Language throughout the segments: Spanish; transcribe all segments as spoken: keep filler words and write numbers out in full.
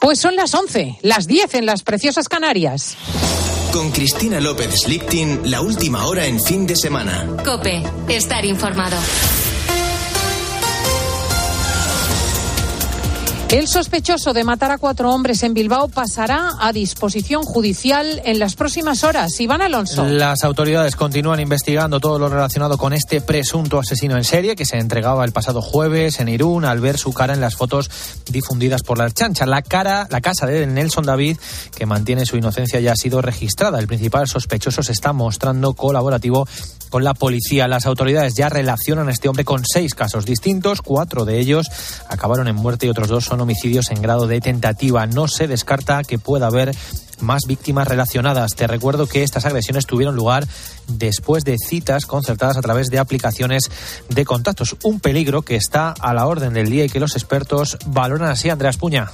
Pues son las once, las diez en las preciosas Canarias. Con Cristina López Slichting, la última hora en fin de semana. COPE, estar informado. El sospechoso de matar a cuatro hombres en Bilbao pasará a disposición judicial en las próximas horas. Iván Alonso. Las autoridades continúan investigando todo lo relacionado con este presunto asesino en serie que se entregaba el pasado jueves en Irún al ver su cara en las fotos difundidas por la Ertzaintza. La cara, la casa de Nelson David, que mantiene su inocencia, ya ha sido registrada. El principal sospechoso se está mostrando colaborativo con la policía. Las autoridades ya relacionan a este hombre con seis casos distintos. Cuatro de ellos acabaron en muerte y otros dos son homicidios en grado de tentativa. No se descarta que pueda haber más víctimas relacionadas. Te recuerdo que estas agresiones tuvieron lugar después de citas concertadas a través de aplicaciones de contactos. Un peligro que está a la orden del día y que los expertos valoran así. Andreas Puña.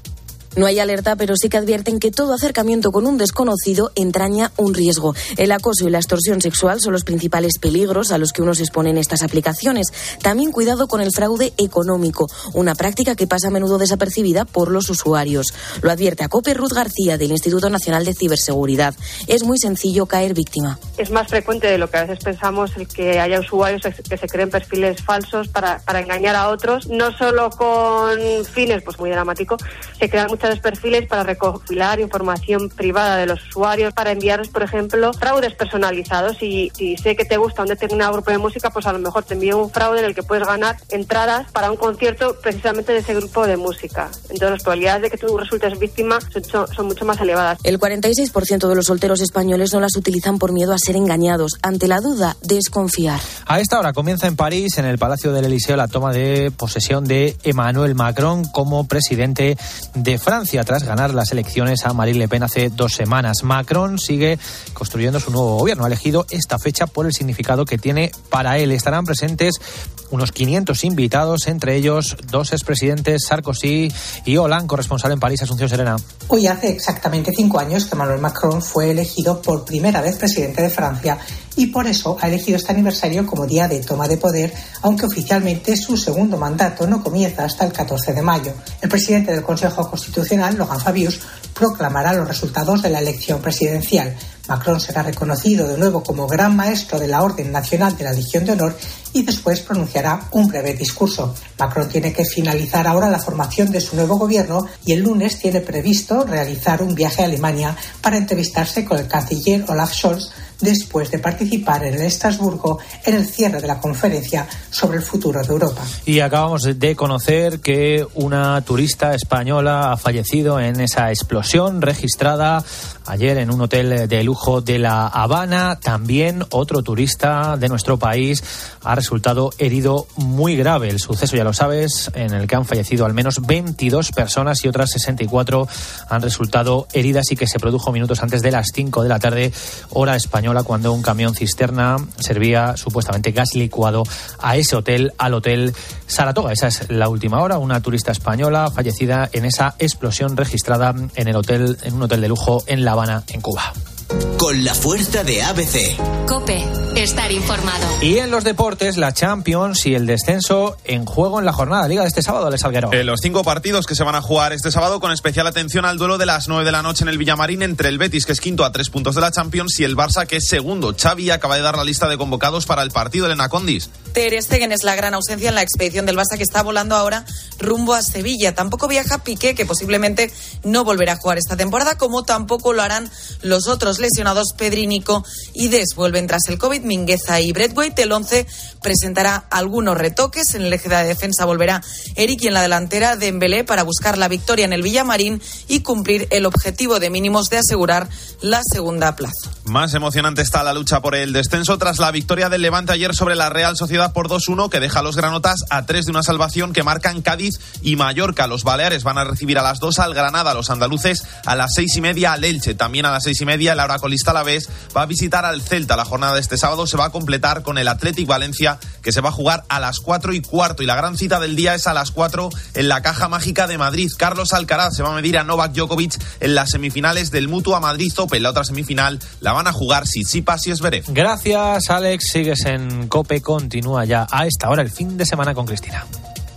No hay alerta, pero sí que advierten que todo acercamiento con un desconocido entraña un riesgo. El acoso y la extorsión sexual son los principales peligros a los que uno se expone en estas aplicaciones. También cuidado con el fraude económico, una práctica que pasa a menudo desapercibida por los usuarios. Lo advierte a COPE Ruth García, del Instituto Nacional de Ciberseguridad. Es muy sencillo caer víctima. Es más frecuente de lo que a veces pensamos el que haya usuarios que se creen perfiles falsos para, para engañar a otros, no solo con fines pues muy dramáticos, se crean muchos perfiles para recopilar información privada de los usuarios, para enviarles, por ejemplo, fraudes personalizados. Y si sé que te gusta un determinado grupo de música, pues a lo mejor te envío un fraude en el que puedes ganar entradas para un concierto precisamente de ese grupo de música. Entonces las probabilidades de que tú resultes víctima son, son mucho más elevadas. El cuarenta y seis por ciento de los solteros españoles no las utilizan por miedo a ser engañados. Ante la duda, desconfiar. A esta hora comienza en París, en el Palacio del Elíseo, la toma de posesión de Emmanuel Macron como presidente de Francia. Francia, tras ganar las elecciones a Marine Le Pen hace dos semanas. Macron sigue construyendo su nuevo gobierno. Ha elegido esta fecha por el significado que tiene para él. Estarán presentes unos quinientos invitados, entre ellos dos expresidentes, Sarkozy y Hollande. Corresponsal en París, Asunción Serena. Hoy hace exactamente cinco años que Emmanuel Macron fue elegido por primera vez presidente de Francia y por eso ha elegido este aniversario como día de toma de poder, aunque oficialmente su segundo mandato no comienza hasta el catorce de mayo. El presidente del Consejo Constitucional, Laurent Fabius, proclamará los resultados de la elección presidencial. Macron será reconocido de nuevo como Gran Maestro de la Orden Nacional de la Legión de Honor y después pronunciará un breve discurso. Macron tiene que finalizar ahora la formación de su nuevo gobierno y el lunes tiene previsto realizar un viaje a Alemania para entrevistarse con el canciller Olaf Scholz después de participar en el Estrasburgo en el cierre de la conferencia sobre el futuro de Europa. Y acabamos de conocer que una turista española ha fallecido en esa explosión registrada ayer en un hotel de lujo de La Habana. También otro turista de nuestro país ha resultado herido muy grave. El suceso, ya lo sabes, en el que han fallecido al menos veintidós personas y otras sesenta y cuatro han resultado heridas y que se produjo minutos antes de las cinco de la tarde, hora española, cuando un camión cisterna servía supuestamente gas licuado a ese hotel, al Hotel Saratoga. Esa es la última hora. Una turista española fallecida en esa explosión registrada en el hotel, en un hotel de lujo en La Habana, en Cuba. Con la fuerza de A B C. COPE, estar informado. Y en los deportes, la Champions y el descenso en juego en la jornada Liga de este sábado, Alex Alguero. Eh, los cinco partidos que se van a jugar este sábado, con especial atención al duelo de las nueve de la noche en el Villamarín entre el Betis, que es quinto a tres puntos de la Champions, y el Barça, que es segundo. Xavi acaba de dar la lista de convocados para el partido de Nacondis. Ter Stegen es la gran ausencia en la expedición del Barça, que está volando ahora rumbo a Sevilla. Tampoco viaja Piqué, que posiblemente no volverá a jugar esta temporada, como tampoco lo harán los otros lesionados, Pedri, Nico y Des. Vuelven tras el COVID Mingueza y Braithwaite. El once presentará algunos retoques. En el eje de defensa volverá Eric y en la delantera Dembélé para buscar la victoria en el Villamarín y cumplir el objetivo de mínimos de asegurar la segunda plaza. Más emocionante está la lucha por el descenso tras la victoria del Levante ayer sobre la Real Sociedad por dos uno, que deja a los granotas a tres de una salvación que marcan Cádiz y Mallorca. Los baleares van a recibir a las dos al Granada, los andaluces a las seis y media al Elche. También a las seis y media el ahora colista Alavés va a visitar al Celta. La jornada de este sábado se va a completar con el Athletic Valencia, que se va a jugar a las cuatro y cuarto, y la gran cita del día es a las cuatro en la Caja Mágica de Madrid. Carlos Alcaraz se va a medir a Novak Djokovic en las semifinales del Mutua Madrid Open. La otra semifinal la van a jugar Tsitsipas y Zverev. Gracias, Alex. Sigues en COPE. Continúa ya a esta hora el fin de semana con Cristina.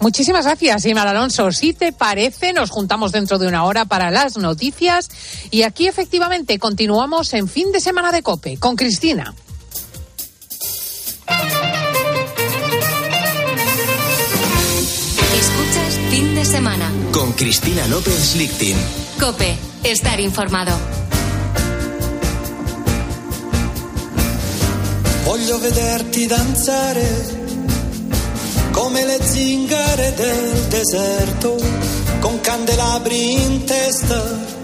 Muchísimas gracias, Imar Alonso. Si te parece, nos juntamos dentro de una hora para las noticias y aquí efectivamente continuamos en Fin de Semana de COPE con Cristina. Escuchas Fin de Semana con Cristina López Lichtin. COPE, estar informado. Voglio vederti danzare come le zingare del deserto, con candelabri in testa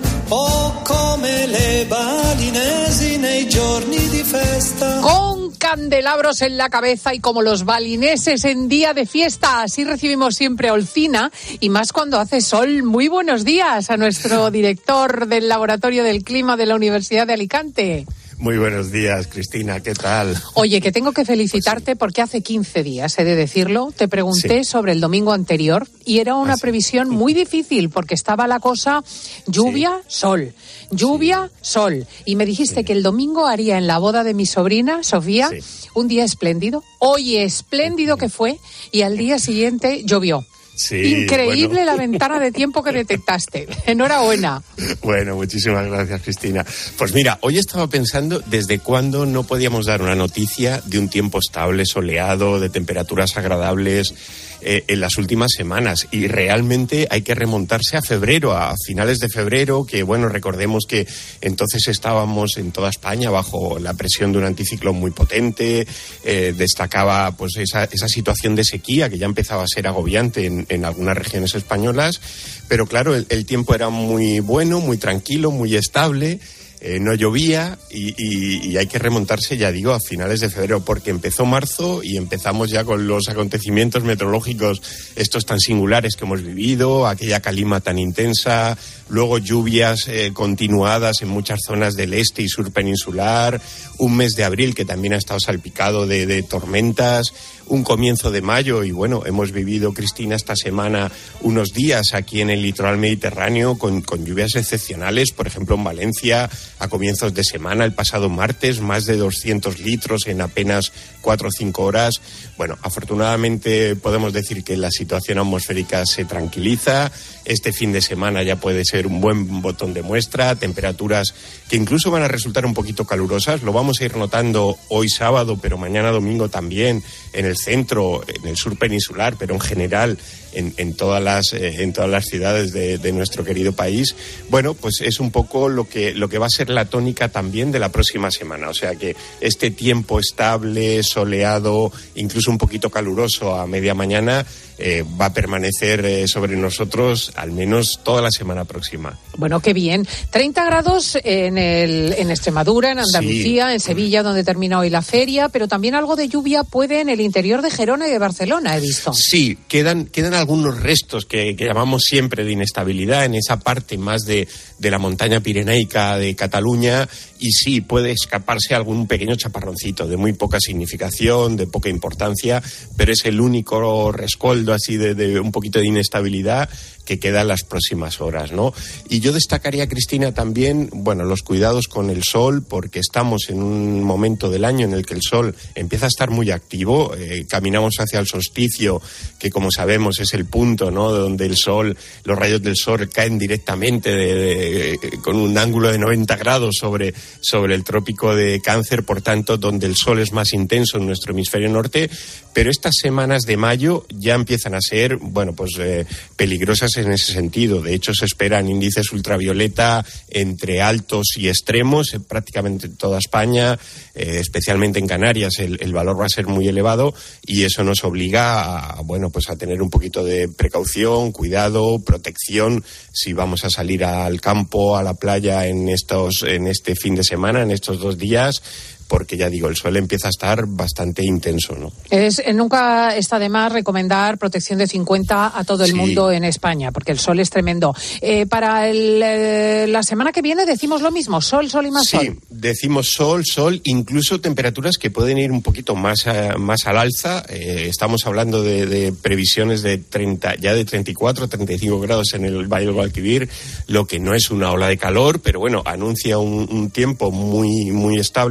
o come le balinesi nei giorni di festa. Con candelabros en la cabeza y como los balineses en día de fiesta. Así recibimos siempre a Olcina y más cuando hace sol. Muy buenos días a nuestro director del Laboratorio del Clima de la Universidad de Alicante. Muy buenos días, Cristina, ¿qué tal? Oye, que tengo que felicitarte pues sí. porque hace quince días, he de decirlo, te pregunté sí. sobre el domingo anterior y era una ah, previsión sí. muy difícil porque estaba la cosa lluvia, sí. sol, lluvia, sí. sol. Y me dijiste sí. que el domingo haría en la boda de mi sobrina, Sofía, sí. un día espléndido. Oye, espléndido que fue y al día siguiente llovió. Sí, Increíble bueno. la ventana de tiempo que detectaste. Enhorabuena. Bueno, muchísimas gracias, Cristina. Pues mira, hoy estaba pensando desde cuándo no podíamos dar una noticia de un tiempo estable, soleado, de temperaturas agradables eh, en las últimas semanas. Y realmente hay que remontarse a febrero, a finales de febrero, que bueno, recordemos que entonces estábamos en toda España bajo la presión de un anticiclón muy potente, eh, destacaba pues esa, esa situación de sequía que ya empezaba a ser agobiante en en algunas regiones españolas, pero claro, el, el tiempo era muy bueno, muy tranquilo, muy estable, eh, no llovía y, y, y hay que remontarse, ya digo, a finales de febrero, porque empezó marzo y empezamos ya con los acontecimientos meteorológicos estos tan singulares que hemos vivido, aquella calima tan intensa, luego lluvias eh, continuadas en muchas zonas del este y sur peninsular, un mes de abril que también ha estado salpicado de, de tormentas, un comienzo de mayo y bueno, hemos vivido, Cristina, esta semana unos días aquí en el litoral mediterráneo con, con lluvias excepcionales, por ejemplo en Valencia a comienzos de semana, el pasado martes, más de doscientos litros en apenas cuatro o cinco horas. Bueno, afortunadamente podemos decir que la situación atmosférica se tranquiliza, este fin de semana ya puede ser un buen botón de muestra, temperaturas que incluso van a resultar un poquito calurosas, lo vamos a ir notando hoy sábado, pero mañana domingo también, en el centro, en el sur peninsular, pero en general en, en todas las eh, en todas las ciudades de, de nuestro querido país. Bueno, pues es un poco lo que lo que va a ser la tónica también de la próxima semana. O sea que este tiempo estable, soleado, incluso un poquito caluroso a media mañana, eh, va a permanecer eh, sobre nosotros al menos toda la semana próxima. Bueno, qué bien. treinta grados en el en Extremadura, en Andalucía, sí. en Sevilla, donde termina hoy la feria, pero también algo de lluvia puede en el interior de Gerona y de Barcelona, he visto. Sí, quedan quedan algunos restos que, que llamamos siempre de inestabilidad en esa parte más de, de la montaña pirenaica de Cataluña y sí, puede escaparse algún pequeño chaparroncito de muy poca significación, de poca importancia, pero es el único rescoldo así de, de un poquito de inestabilidad que queda en las próximas horas, ¿no? Y yo destacaría, Cristina, también, bueno, los cuidados con el sol, porque estamos en un momento del año en el que el sol empieza a estar muy activo, eh, caminamos hacia el solsticio, que como sabemos es el punto, ¿no?, donde el sol, los rayos del sol caen directamente de, de, con un ángulo de noventa grados sobre, sobre el trópico de Cáncer, por tanto, donde el sol es más intenso en nuestro hemisferio norte, pero estas semanas de mayo ya empiezan a ser, bueno, pues eh, peligrosas en ese sentido. De hecho, se esperan índices ultravioleta entre altos y extremos en prácticamente toda España, eh, especialmente en Canarias el, el valor va a ser muy elevado y eso nos obliga a, bueno, pues a tener un poquito de precaución, cuidado, protección si vamos a salir al campo, a la playa en estos, en este fin de semana, en estos dos días, porque ya digo, el sol empieza a estar bastante intenso, ¿no? Es, nunca está de más recomendar protección de cincuenta a todo el sí. mundo en España, porque el sol es tremendo. Eh, para el, eh, la semana que viene decimos lo mismo, sol, sol y más sí, sol. Sí, decimos sol, sol, incluso temperaturas que pueden ir un poquito más, a, más al alza. Eh, estamos hablando de, de previsiones de treinta, ya de treinta y cuatro, treinta y cinco grados en el Valle del Guadalquivir, lo que no es una ola de calor, pero bueno, anuncia un, un tiempo muy, muy estable, muy caluroso,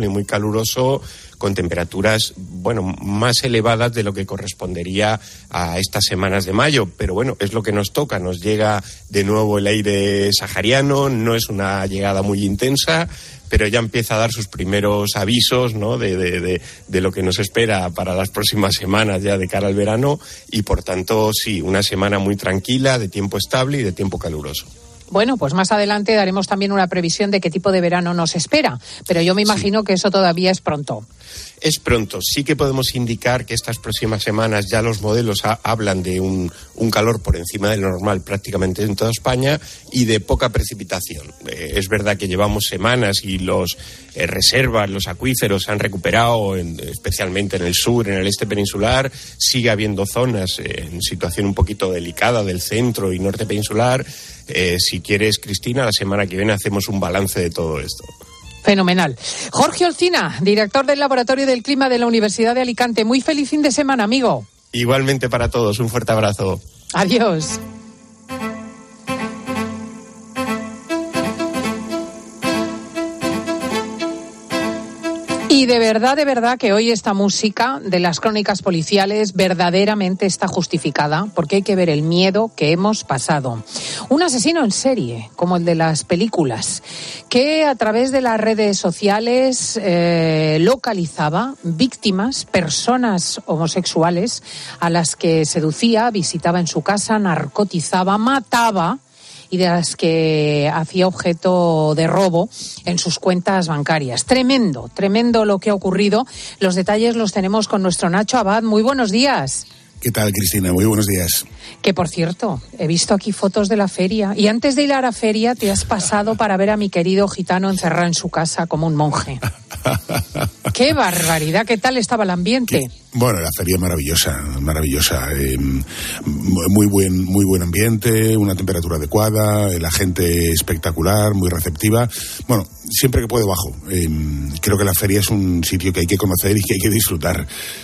caluroso, con temperaturas, bueno, más elevadas de lo que correspondería a estas semanas de mayo. Pero bueno, es lo que nos toca. Nos llega de nuevo el aire sahariano, no es una llegada muy intensa, pero ya empieza a dar sus primeros avisos, ¿no?, de, de, de, de lo que nos espera para las próximas semanas ya de cara al verano. Y por tanto, sí, una semana muy tranquila, de tiempo estable y de tiempo caluroso. Bueno, pues más adelante daremos también una previsión de qué tipo de verano nos espera, pero yo me imagino sí. que eso todavía es pronto. Es pronto. Sí que podemos indicar que estas próximas semanas ya los modelos ha, hablan de un, un calor por encima del normal prácticamente en toda España y de poca precipitación. Eh, es verdad que llevamos semanas y los eh, reservas, los acuíferos se han recuperado, en, especialmente en el sur, en el este peninsular. Sigue habiendo zonas eh, en situación un poquito delicada del centro y norte peninsular. Eh, si quieres, Cristina, la semana que viene hacemos un balance de todo esto. Fenomenal. Jorge Olcina, director del Laboratorio del Clima de la Universidad de Alicante. Muy feliz fin de semana, amigo. Igualmente para todos. Un fuerte abrazo. Adiós. Y de verdad, de verdad que hoy esta música de las crónicas policiales verdaderamente está justificada, porque hay que ver el miedo que hemos pasado. Un asesino en serie, como el de las películas, que a través de las redes sociales eh, localizaba víctimas, personas homosexuales, a las que seducía, visitaba en su casa, narcotizaba, mataba, y de las que hacía objeto de robo en sus cuentas bancarias. Tremendo, tremendo lo que ha ocurrido. Los detalles los tenemos con nuestro Nacho Abad. Muy buenos días. ¿Qué tal, Cristina? Muy buenos días. Que, por cierto, he visto aquí fotos de la feria. Y antes de ir a la feria te has pasado para ver a mi querido gitano encerrado en su casa como un monje. ¡Qué barbaridad! ¿Qué tal estaba el ambiente? ¿Qué? Bueno, la feria maravillosa, maravillosa. Eh, muy buen, muy buen ambiente, una temperatura adecuada, la gente espectacular, muy receptiva. Bueno, siempre que puedo bajo. Eh, creo que la feria es un sitio que hay que conocer y que hay que disfrutar.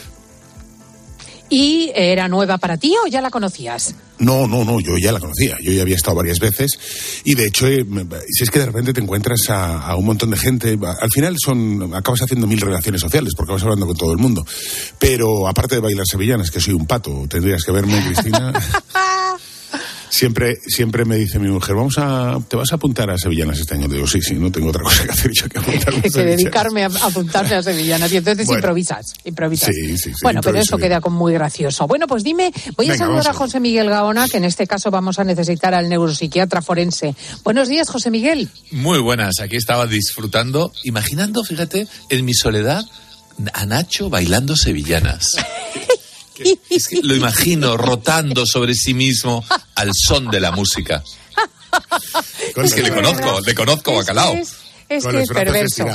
¿Y era nueva para ti o ya la conocías? No, no, no, yo ya la conocía. Yo ya había estado varias veces y de hecho, eh, si es que de repente te encuentras a, a un montón de gente, al final son acabas haciendo mil relaciones sociales porque vas hablando con todo el mundo. Pero aparte de bailar sevillanas, que soy un pato, tendrías que verme, Cristina. Siempre, siempre me dice mi mujer, vamos a, ¿te vas a apuntar a sevillanas este año? Digo, sí, sí, no tengo otra cosa que hacer yo que apuntarme a que dedicarme a apuntarme a sevillanas. Y entonces bueno, improvisas, improvisas. Sí, sí, sí. Bueno, pero eso bien. Queda como muy gracioso. Bueno, pues dime, voy Venga, a saludar a José Miguel Gaona, que en este caso vamos a necesitar al neuropsiquiatra forense. Buenos días, José Miguel. Muy buenas, aquí estaba disfrutando, imaginando, fíjate, en mi soledad, a Nacho bailando sevillanas. Es que lo imagino rotando sobre sí mismo al son de la música. Es que le conozco, le conozco bacalao. Es, es que es perverso.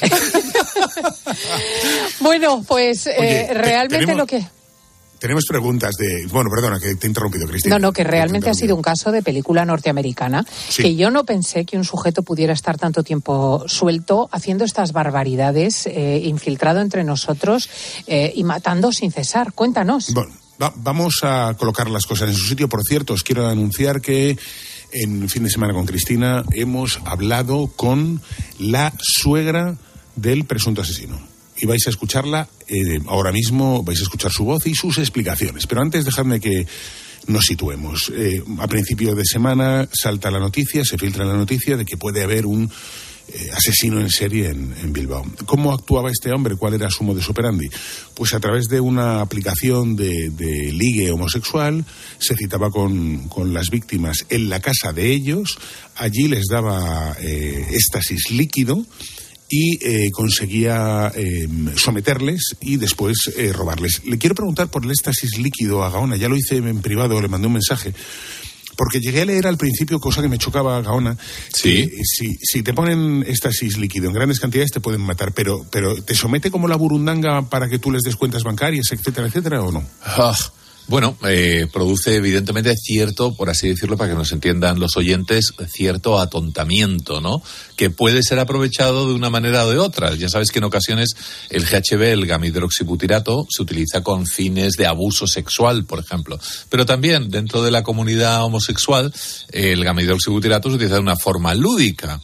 Bueno, pues Oye, eh, realmente tenemos, lo que... Tenemos preguntas de... Bueno, perdona, que te he interrumpido, Cristina. No, no, que realmente ha sido un caso de película norteamericana, sí. Que yo no pensé que un sujeto pudiera estar tanto tiempo suelto haciendo estas barbaridades, eh, infiltrado entre nosotros eh, y matando sin cesar. Cuéntanos. Bueno, va, vamos a colocar las cosas en su sitio. Por cierto, os quiero anunciar que en Fin de Semana con Cristina hemos hablado con la suegra del presunto asesino. Y vais a escucharla eh, ahora mismo, vais a escuchar su voz y sus explicaciones. Pero antes dejadme que nos situemos. Eh, a principio de semana salta la noticia, se filtra la noticia de que puede haber un eh, asesino en serie en, en Bilbao. ¿Cómo actuaba este hombre? ¿Cuál era su modus operandi? Pues a través de una aplicación de, de ligue homosexual, se citaba con, con las víctimas en la casa de ellos, allí les daba eh, éxtasis líquido, y eh, conseguía eh, someterles y después eh, robarles. Le quiero preguntar por el éxtasis líquido a Gaona, ya lo hice en privado, le mandé un mensaje, porque llegué a leer al principio, cosa que me chocaba a Gaona, ¿sí? Que, si, si te ponen éxtasis líquido en grandes cantidades te pueden matar, pero, pero ¿te somete como la burundanga para que tú les des cuentas bancarias, etcétera, etcétera, o no? Ah. Bueno, eh, produce evidentemente cierto, por así decirlo, para que nos entiendan los oyentes, cierto atontamiento, ¿no? Que puede ser aprovechado de una manera o de otra. Ya sabes que en ocasiones el G H B, el gamidroxibutirato, se utiliza con fines de abuso sexual, por ejemplo. Pero también dentro de la comunidad homosexual, el gamidroxibutirato se utiliza de una forma lúdica.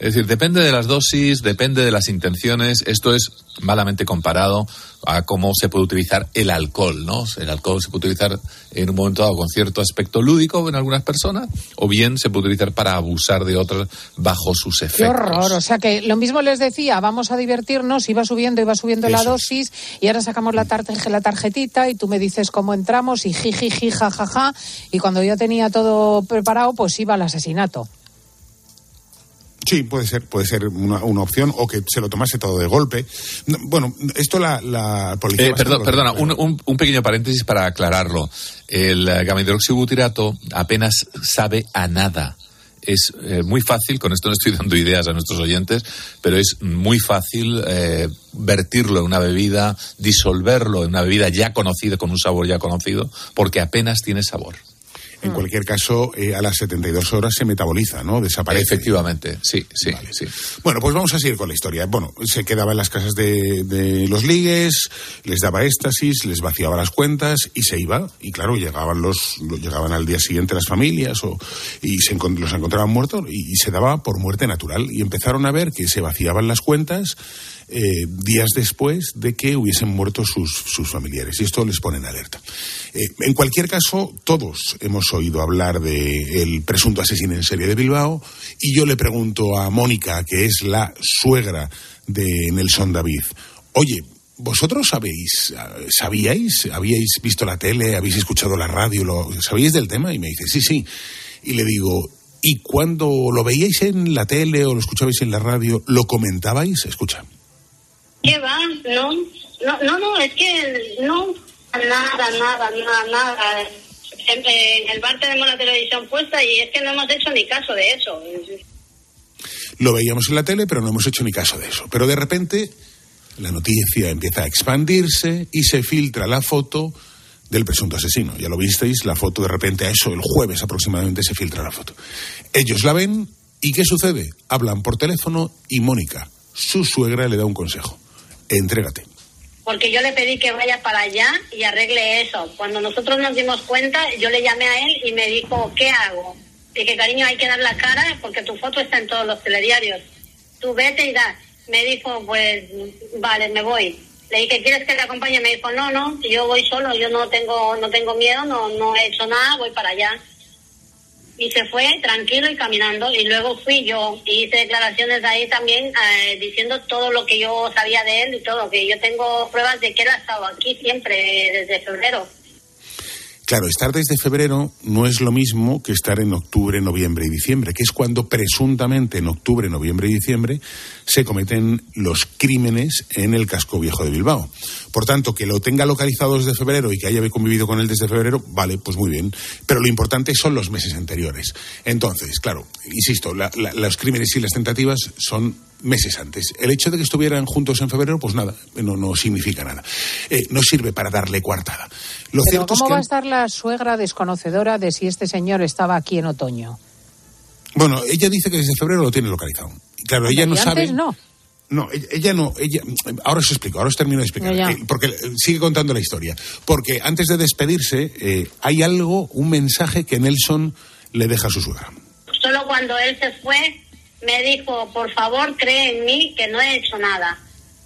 Es decir, depende de las dosis, depende de las intenciones. Esto es malamente comparado a cómo se puede utilizar el alcohol, ¿no? El alcohol se puede utilizar en un momento dado con cierto aspecto lúdico en algunas personas, o bien se puede utilizar para abusar de otras bajo sus efectos. Qué horror, o sea que lo mismo les decía, vamos a divertirnos, iba subiendo, iba subiendo Eso la dosis, es. y ahora sacamos la, tar- la tarjetita y tú me dices cómo entramos y jiji, jajaja, y cuando yo tenía todo preparado, pues iba al asesinato. Sí, puede ser, puede ser una, una opción, o que se lo tomase todo de golpe. Bueno, esto la, la policía... Eh, perdón, perdona, un, un, un pequeño paréntesis para aclararlo. El gamma-hidroxibutirato apenas sabe a nada. Es eh, muy fácil, con esto no estoy dando ideas a nuestros oyentes, pero es muy fácil eh, vertirlo en una bebida, disolverlo en una bebida ya conocida, con un sabor ya conocido, porque apenas tiene sabor. En cualquier caso, eh, a las setenta y dos horas se metaboliza, ¿no? Desaparece. Efectivamente, sí, sí, vale. sí. Bueno, pues vamos a seguir con la historia. Bueno, se quedaba en las casas de, de los ligues, les daba éxtasis, les vaciaba las cuentas y se iba. Y claro, llegaban los, llegaban al día siguiente las familias o, y se, los encontraban muertos y, y se daba por muerte natural. Y empezaron a ver que se vaciaban las cuentas Eh, días después de que hubiesen muerto sus, sus familiares, y esto les pone en alerta. Eh, en cualquier caso, todos hemos oído hablar del presunto asesino en serie de Bilbao, y yo le pregunto a Mónica, que es la suegra de Nelson David, oye, ¿vosotros sabéis, sabíais, habíais visto la tele, habéis escuchado la radio, lo, sabíais del tema? Y me dice, sí, sí. Y le digo, ¿y cuando lo veíais en la tele o lo escuchabais en la radio, lo comentabais? Escucha. ¿Qué va? No, no, no, no, es que no, nada, nada, nada, nada. En, en el bar tenemos la televisión puesta y es que no hemos hecho ni caso de eso. Lo veíamos en la tele, pero no hemos hecho ni caso de eso. Pero de repente la noticia empieza a expandirse y se filtra la foto del presunto asesino. Ya lo visteis, la foto de repente a eso, el jueves aproximadamente se filtra la foto. Ellos la ven y ¿qué sucede? Hablan por teléfono y Mónica, su suegra, le da un consejo. Entrégate. Porque yo le pedí que vaya para allá y arregle eso. Cuando nosotros nos dimos cuenta, yo le llamé a él y me dijo, ¿qué hago? Dije, cariño, hay que dar la cara porque tu foto está en todos los telediarios. Tú vete y da. Me dijo, pues, vale, me voy. Le dije, ¿quieres que te acompañe? Me dijo, no, no, yo voy solo, yo no tengo no tengo miedo, no, no he hecho nada, voy para allá. Y se fue tranquilo y caminando, y luego fui yo y hice declaraciones de ahí también eh, diciendo todo lo que yo sabía de él y todo, que yo tengo pruebas de que él ha estado aquí siempre desde febrero. Claro, estar desde febrero no es lo mismo que estar en octubre, noviembre y diciembre, que es cuando presuntamente en octubre, noviembre y diciembre se cometen los crímenes en el casco viejo de Bilbao. Por tanto, que lo tenga localizado desde febrero y que haya convivido con él desde febrero, vale, pues muy bien. Pero lo importante son los meses anteriores. Entonces, claro, insisto, la, la, los crímenes y las tentativas son meses antes. El hecho de que estuvieran juntos en febrero, pues nada, no, no significa nada. Eh, no sirve para darle coartada. Lo Pero cierto ¿cómo es que... va a estar la suegra desconocedora de si este señor estaba aquí en otoño? Bueno, ella dice que desde febrero lo tiene localizado. Y claro, ella no y sabe... antes no. No, ella, ella no, ella, ahora os explico, ahora os termino de explicar, Ya, ya. eh, porque sigue contando la historia. Porque antes de despedirse, eh, hay algo, un mensaje que Nelson le deja a su suegra. Solo cuando él se fue, me dijo, por favor, cree en mí, que no he hecho nada.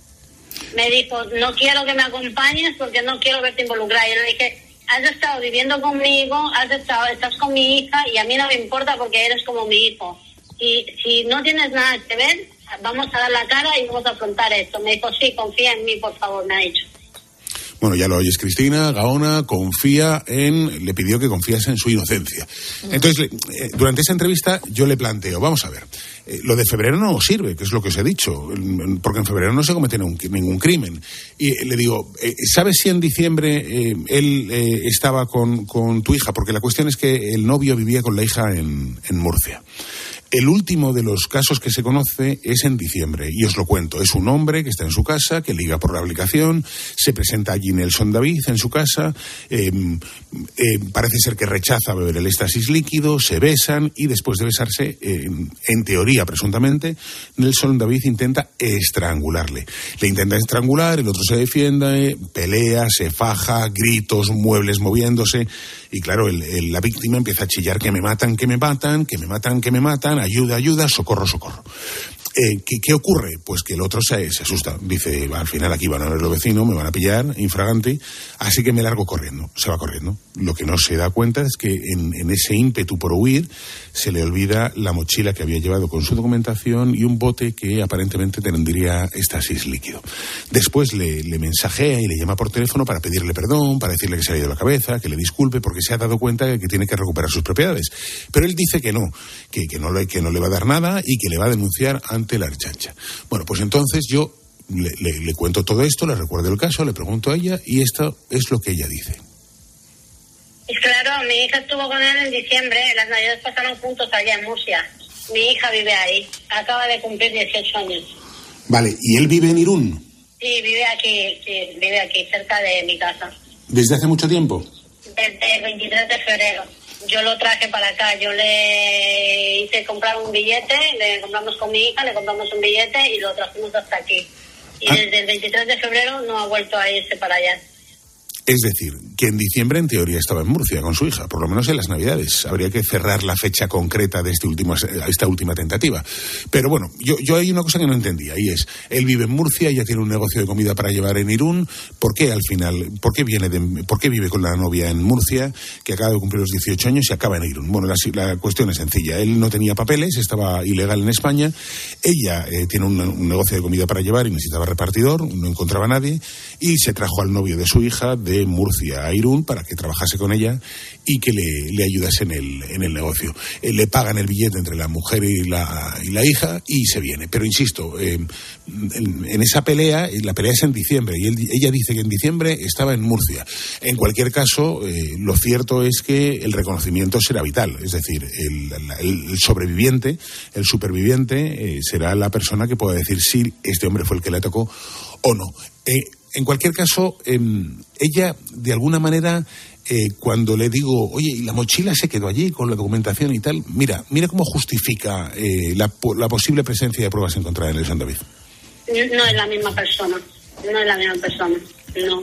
Me dijo, no quiero que me acompañes porque no quiero verte involucrada. Y yo le dije, has estado viviendo conmigo, has estado, estás con mi hija y a mí no me importa porque eres como mi hijo. Y si no tienes nada que ver, vamos a dar la cara y vamos a afrontar esto. Me dijo, sí, confía en mí, por favor, me ha dicho. Bueno, ya lo oyes, Cristina, Gaona confía en, le pidió que confiase en su inocencia. Entonces, eh, durante esa entrevista yo le planteo, vamos a ver, eh, lo de febrero no sirve, que es lo que os he dicho, porque en febrero no se comete ningún, ningún crimen. Y eh, le digo, eh, ¿sabes si en diciembre eh, él eh, estaba con, con tu hija? Porque la cuestión es que el novio vivía con la hija en, en Murcia. El último de los casos que se conoce es en diciembre, y os lo cuento. Es un hombre que está en su casa, que liga por la aplicación, se presenta allí Nelson David en su casa, eh, eh, parece ser que rechaza beber el éxtasis líquido, se besan, y después de besarse, eh, en teoría, presuntamente, Nelson David intenta estrangularle. Le intenta estrangular, el otro se defiende, pelea, se faja, gritos, muebles moviéndose, y claro, el, el, la víctima empieza a chillar que me matan, que me matan, que me matan, que me matan. llaman, ayuda, ayuda, socorro, socorro. Eh, ¿qué, ¿Qué ocurre? Pues que el otro se, se asusta. Dice, al final aquí van a ver los vecinos, me van a pillar, infraganti, así que me largo corriendo. Se va corriendo. Lo que no se da cuenta es que en, en ese ímpetu por huir se le olvida la mochila que había llevado con su documentación y un bote que aparentemente tendría éxtasis líquido. Después le, le mensajea y le llama por teléfono para pedirle perdón, para decirle que se le ha ido la cabeza, que le disculpe porque se ha dado cuenta de que tiene que recuperar sus propiedades. Pero él dice que no, que, que, no, le, que no le va a dar nada y que le va a denunciar ante la Ertzaintza. Bueno, pues entonces yo le, le, le cuento todo esto, le recuerdo el caso, le pregunto a ella y esto es lo que ella dice. Es claro, mi hija estuvo con él en diciembre, las navidades pasaron juntos allá en Murcia. Mi hija vive ahí, acaba de cumplir dieciocho años. Vale, ¿y él vive en Irún? Sí, vive aquí, sí, vive aquí, cerca de mi casa. ¿Desde hace mucho tiempo? Desde el veintitrés de febrero. Yo lo traje para acá, yo le hice comprar un billete, le compramos con mi hija, le compramos un billete y lo trajimos hasta aquí. Y ah. desde el veintitrés de febrero no ha vuelto a irse para allá. Es decir, que en diciembre en teoría estaba en Murcia con su hija, por lo menos en las Navidades. Habría que cerrar la fecha concreta de este último, esta última tentativa. Pero bueno, yo, yo hay una cosa que no entendía y es, él vive en Murcia, ya tiene un negocio de comida para llevar en Irún. ¿Por qué al final, por qué viene de, por qué vive con la novia en Murcia, que acaba de cumplir los dieciocho años y acaba en Irún? Bueno, la, la cuestión es sencilla. Él no tenía papeles, estaba ilegal en España. Ella eh, tiene un, un negocio de comida para llevar y necesitaba repartidor, no encontraba a nadie y se trajo al novio de su hija de Murcia a Irún para que trabajase con ella y que le, le ayudase en el, en el negocio. Eh, le pagan el billete entre la mujer y la, y la hija y se viene. Pero insisto, eh, en, en esa pelea, la pelea es en diciembre y él, ella dice que en diciembre estaba en Murcia. En cualquier caso, eh, lo cierto es que el reconocimiento será vital. Es decir, el, el, el sobreviviente, el superviviente, eh, será la persona que pueda decir si este hombre fue el que le tocó o no. Eh, En cualquier caso, eh, ella, de alguna manera, eh, cuando le digo, oye, y la mochila se quedó allí con la documentación y tal, mira, mira cómo justifica eh, la, la posible presencia de pruebas encontradas en el San David. No es la misma persona, no es la misma persona, no.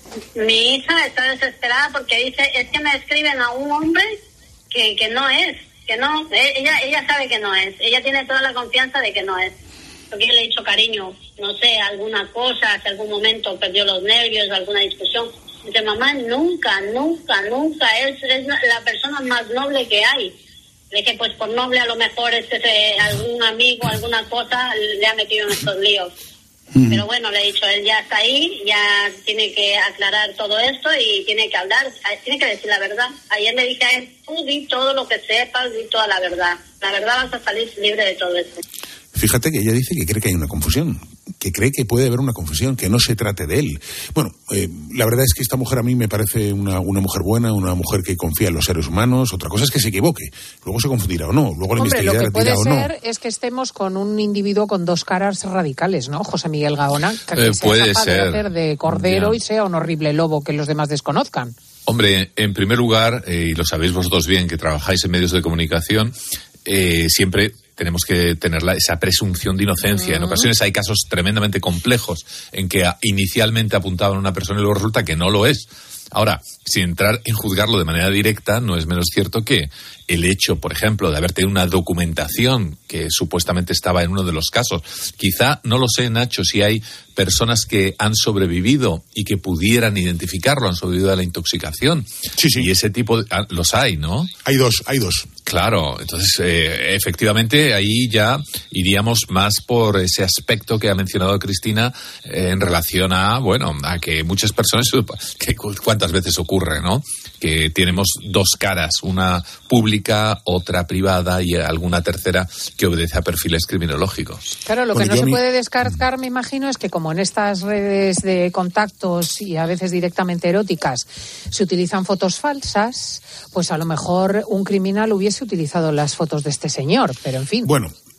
Mi hija está desesperada porque dice, es que me escriben a un hombre que, que no es, que no, ella, ella sabe que no es, ella tiene toda la confianza de que no es. Porque yo le he dicho, cariño, no sé, alguna cosa, hace algún momento perdió los nervios, alguna discusión. Dice, mamá, nunca, nunca, nunca, es, es la persona más noble que hay. Le dije, pues por noble a lo mejor es ese, algún amigo, alguna cosa le ha metido en estos líos. Mm. Pero bueno, le he dicho, él ya está ahí, ya tiene que aclarar todo esto y tiene que hablar, tiene que decir la verdad. Ayer le dije a él, tú di todo lo que sepas, di toda la verdad. La verdad vas a salir libre de todo esto. Fíjate que ella dice que cree que hay una confusión, que cree que puede haber una confusión, que no se trate de él. Bueno, eh, la verdad es que esta mujer a mí me parece una, una mujer buena, una mujer que confía en los seres humanos. Otra cosa es que se equivoque, luego se confundirá o no, luego la Hombre, investigación lo que puede dirá ser o no. es que estemos con un individuo con dos caras radicales, ¿no? José Miguel Gaona, que eh, sea puede capaz ser. de hacer de cordero Ya. y sea un horrible lobo que los demás desconozcan. Hombre, en primer lugar, eh, y lo sabéis vosotros bien, que trabajáis en medios de comunicación, eh, siempre tenemos que tener la, esa presunción de inocencia. Uh-huh. En ocasiones hay casos tremendamente complejos en que a, inicialmente apuntaban a una persona y luego resulta que no lo es. Ahora, sin entrar en juzgarlo de manera directa, no es menos cierto que el hecho, por ejemplo, de haber tenido una documentación que supuestamente estaba en uno de los casos, quizá, no lo sé, Nacho, si hay personas que han sobrevivido y que pudieran identificarlo, han sobrevivido a la intoxicación. Sí, sí. Y ese tipo, de, los hay, ¿no? Hay dos, hay dos. Claro, entonces, eh, efectivamente, ahí ya iríamos más por ese aspecto que ha mencionado Cristina eh, en relación a, bueno, a que muchas personas, que cuántas veces ocurre, ¿no? Que tenemos dos caras, una pública, otra privada y alguna tercera que obedece a perfiles criminológicos. Claro, lo Bueno, que no se mi... puede descartar, me imagino, es que como en estas redes de contactos y a veces directamente eróticas se utilizan fotos falsas, pues a lo mejor un criminal hubiese utilizado las fotos de este señor, pero en fin. Bueno,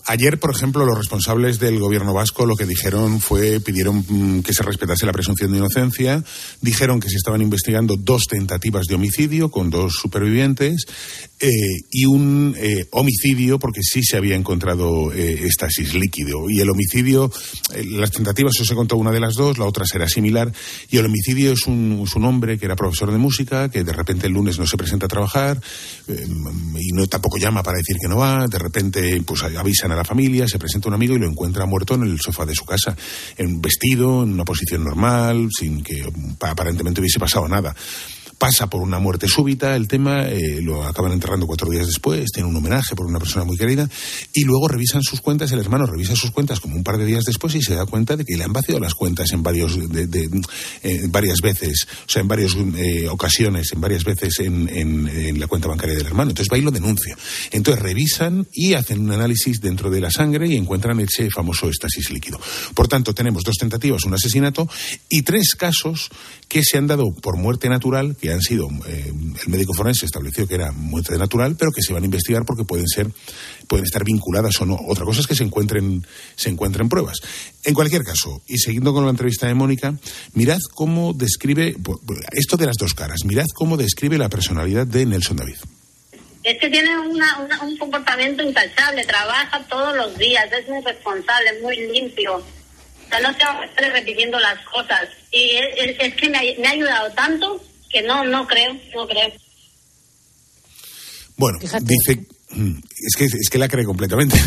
Ayer, por ejemplo, los responsables del gobierno vasco lo que dijeron fue, pidieron mm, que se respetase la presunción de inocencia, dijeron que se estaban investigando dos tentativas de homicidio con dos supervivientes eh, y un eh, homicidio porque sí se había encontrado eh, éxtasis líquido. Y el homicidio, eh, las tentativas os he contado una de las dos, la otra será similar, y el homicidio es un, es un hombre que era profesor de música, que de repente el lunes no se presenta a trabajar eh, y no tampoco llama para decir que no va, de repente pues avisan a la familia, se presenta un amigo y lo encuentra muerto en el sofá de su casa, en vestido, en una posición normal, sin que aparentemente hubiese pasado nada. Pasa por una muerte súbita el tema, eh, lo acaban enterrando cuatro días después, tiene un homenaje por una persona muy querida, y luego revisan sus cuentas, el hermano revisa sus cuentas como un par de días después y se da cuenta de que le han vaciado las cuentas en varios de, de, eh, varias veces, o sea, en varias eh, ocasiones, en varias veces en, en, en la cuenta bancaria del hermano. Entonces va y lo denuncia. Entonces revisan y hacen un análisis dentro de la sangre y encuentran ese famoso éxtasis líquido. Por tanto, tenemos dos tentativas, un asesinato y tres casos que se han dado por muerte natural, que han sido, eh, el médico forense estableció que era muerte natural, pero que se van a investigar porque pueden ser, pueden estar vinculadas o no. Otra cosa es que se encuentren, se encuentren pruebas. En cualquier caso, y siguiendo con la entrevista de Mónica, mirad cómo describe, esto de las dos caras, mirad cómo describe la personalidad de Nelson David. Es que tiene una, una, un comportamiento intachable, trabaja todos los días, es muy responsable, muy limpio. O sea, no se va a estar repitiendo las cosas. Y es, es que me ha, me ha ayudado tanto que no, no creo, no creo. Bueno, fíjate. Dice, es que es que la cree completamente.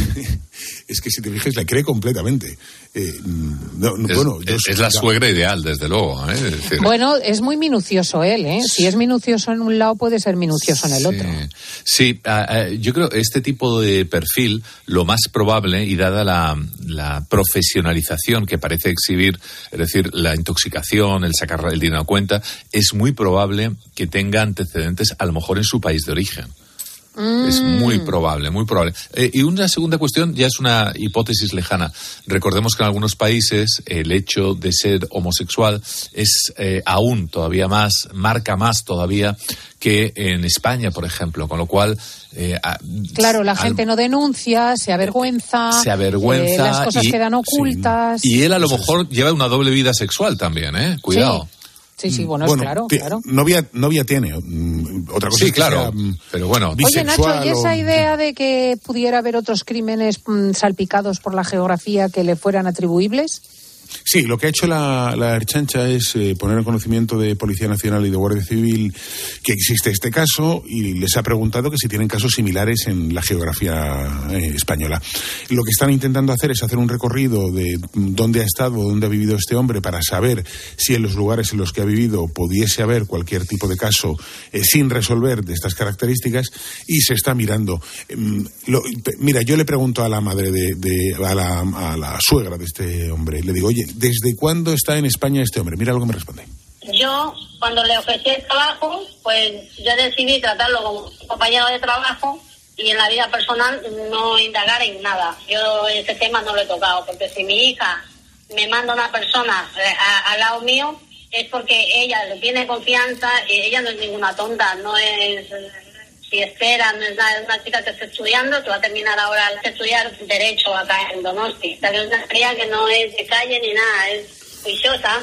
Es que si te fijas, la cree completamente. Eh, no, no, es, bueno, yo es, es la suegra ideal, desde luego. ¿eh? Es decir, bueno, es muy minucioso él, ¿eh? Si es minucioso en un lado, puede ser minucioso en el sí, otro. Sí, uh, uh, yo creo que este tipo de perfil, lo más probable, y dada la, la profesionalización que parece exhibir, es decir, la intoxicación, el sacar el dinero a cuenta, es muy probable que tenga antecedentes, a lo mejor en su país de origen. Mm. Es muy probable, muy probable. Eh, y una segunda cuestión, ya es una hipótesis lejana. Recordemos que en algunos países el hecho de ser homosexual es eh, aún todavía más, marca más todavía que en España, por ejemplo, con lo cual... Eh, a, claro, la al, gente no denuncia, se avergüenza, se avergüenza eh, las cosas y, quedan ocultas. Sí. Y él a lo mejor lleva una doble vida sexual también, ¿eh? Cuidado. Sí. Sí, sí, bueno, bueno es claro, t- claro. Novia, novia tiene. Mm, otra cosa sí, es que claro, sea, pero bueno. Oye, Nacho, ¿y esa o... idea de que pudiera haber otros crímenes mm, salpicados por la geografía que le fueran atribuibles? Sí, lo que ha hecho la, la Ertzaintza es eh, poner en conocimiento de Policía Nacional y de Guardia Civil que existe este caso y les ha preguntado que si tienen casos similares en la geografía eh, española. Lo que están intentando hacer es hacer un recorrido de dónde ha estado, dónde ha vivido este hombre para saber si en los lugares en los que ha vivido pudiese haber cualquier tipo de caso eh, sin resolver de estas características y se está mirando. Eh, lo, mira, yo le pregunto a la madre de, de a, la, a la suegra de este hombre, le digo, oye, ¿desde cuándo está en España este hombre? Mira lo que me responde. Yo, cuando le ofrecí el trabajo, pues yo decidí tratarlo como compañero de trabajo y en la vida personal no indagar en nada. Yo ese tema no lo he tocado, porque si mi hija me manda una persona al lado mío es porque ella le tiene confianza y ella no es ninguna tonta, no es... Si espera, no es una, una chica que está estudiando, que va a terminar ahora a estudiar Derecho acá en Donosti. O sea, que es una cría que no es de calle ni nada, es juiciosa.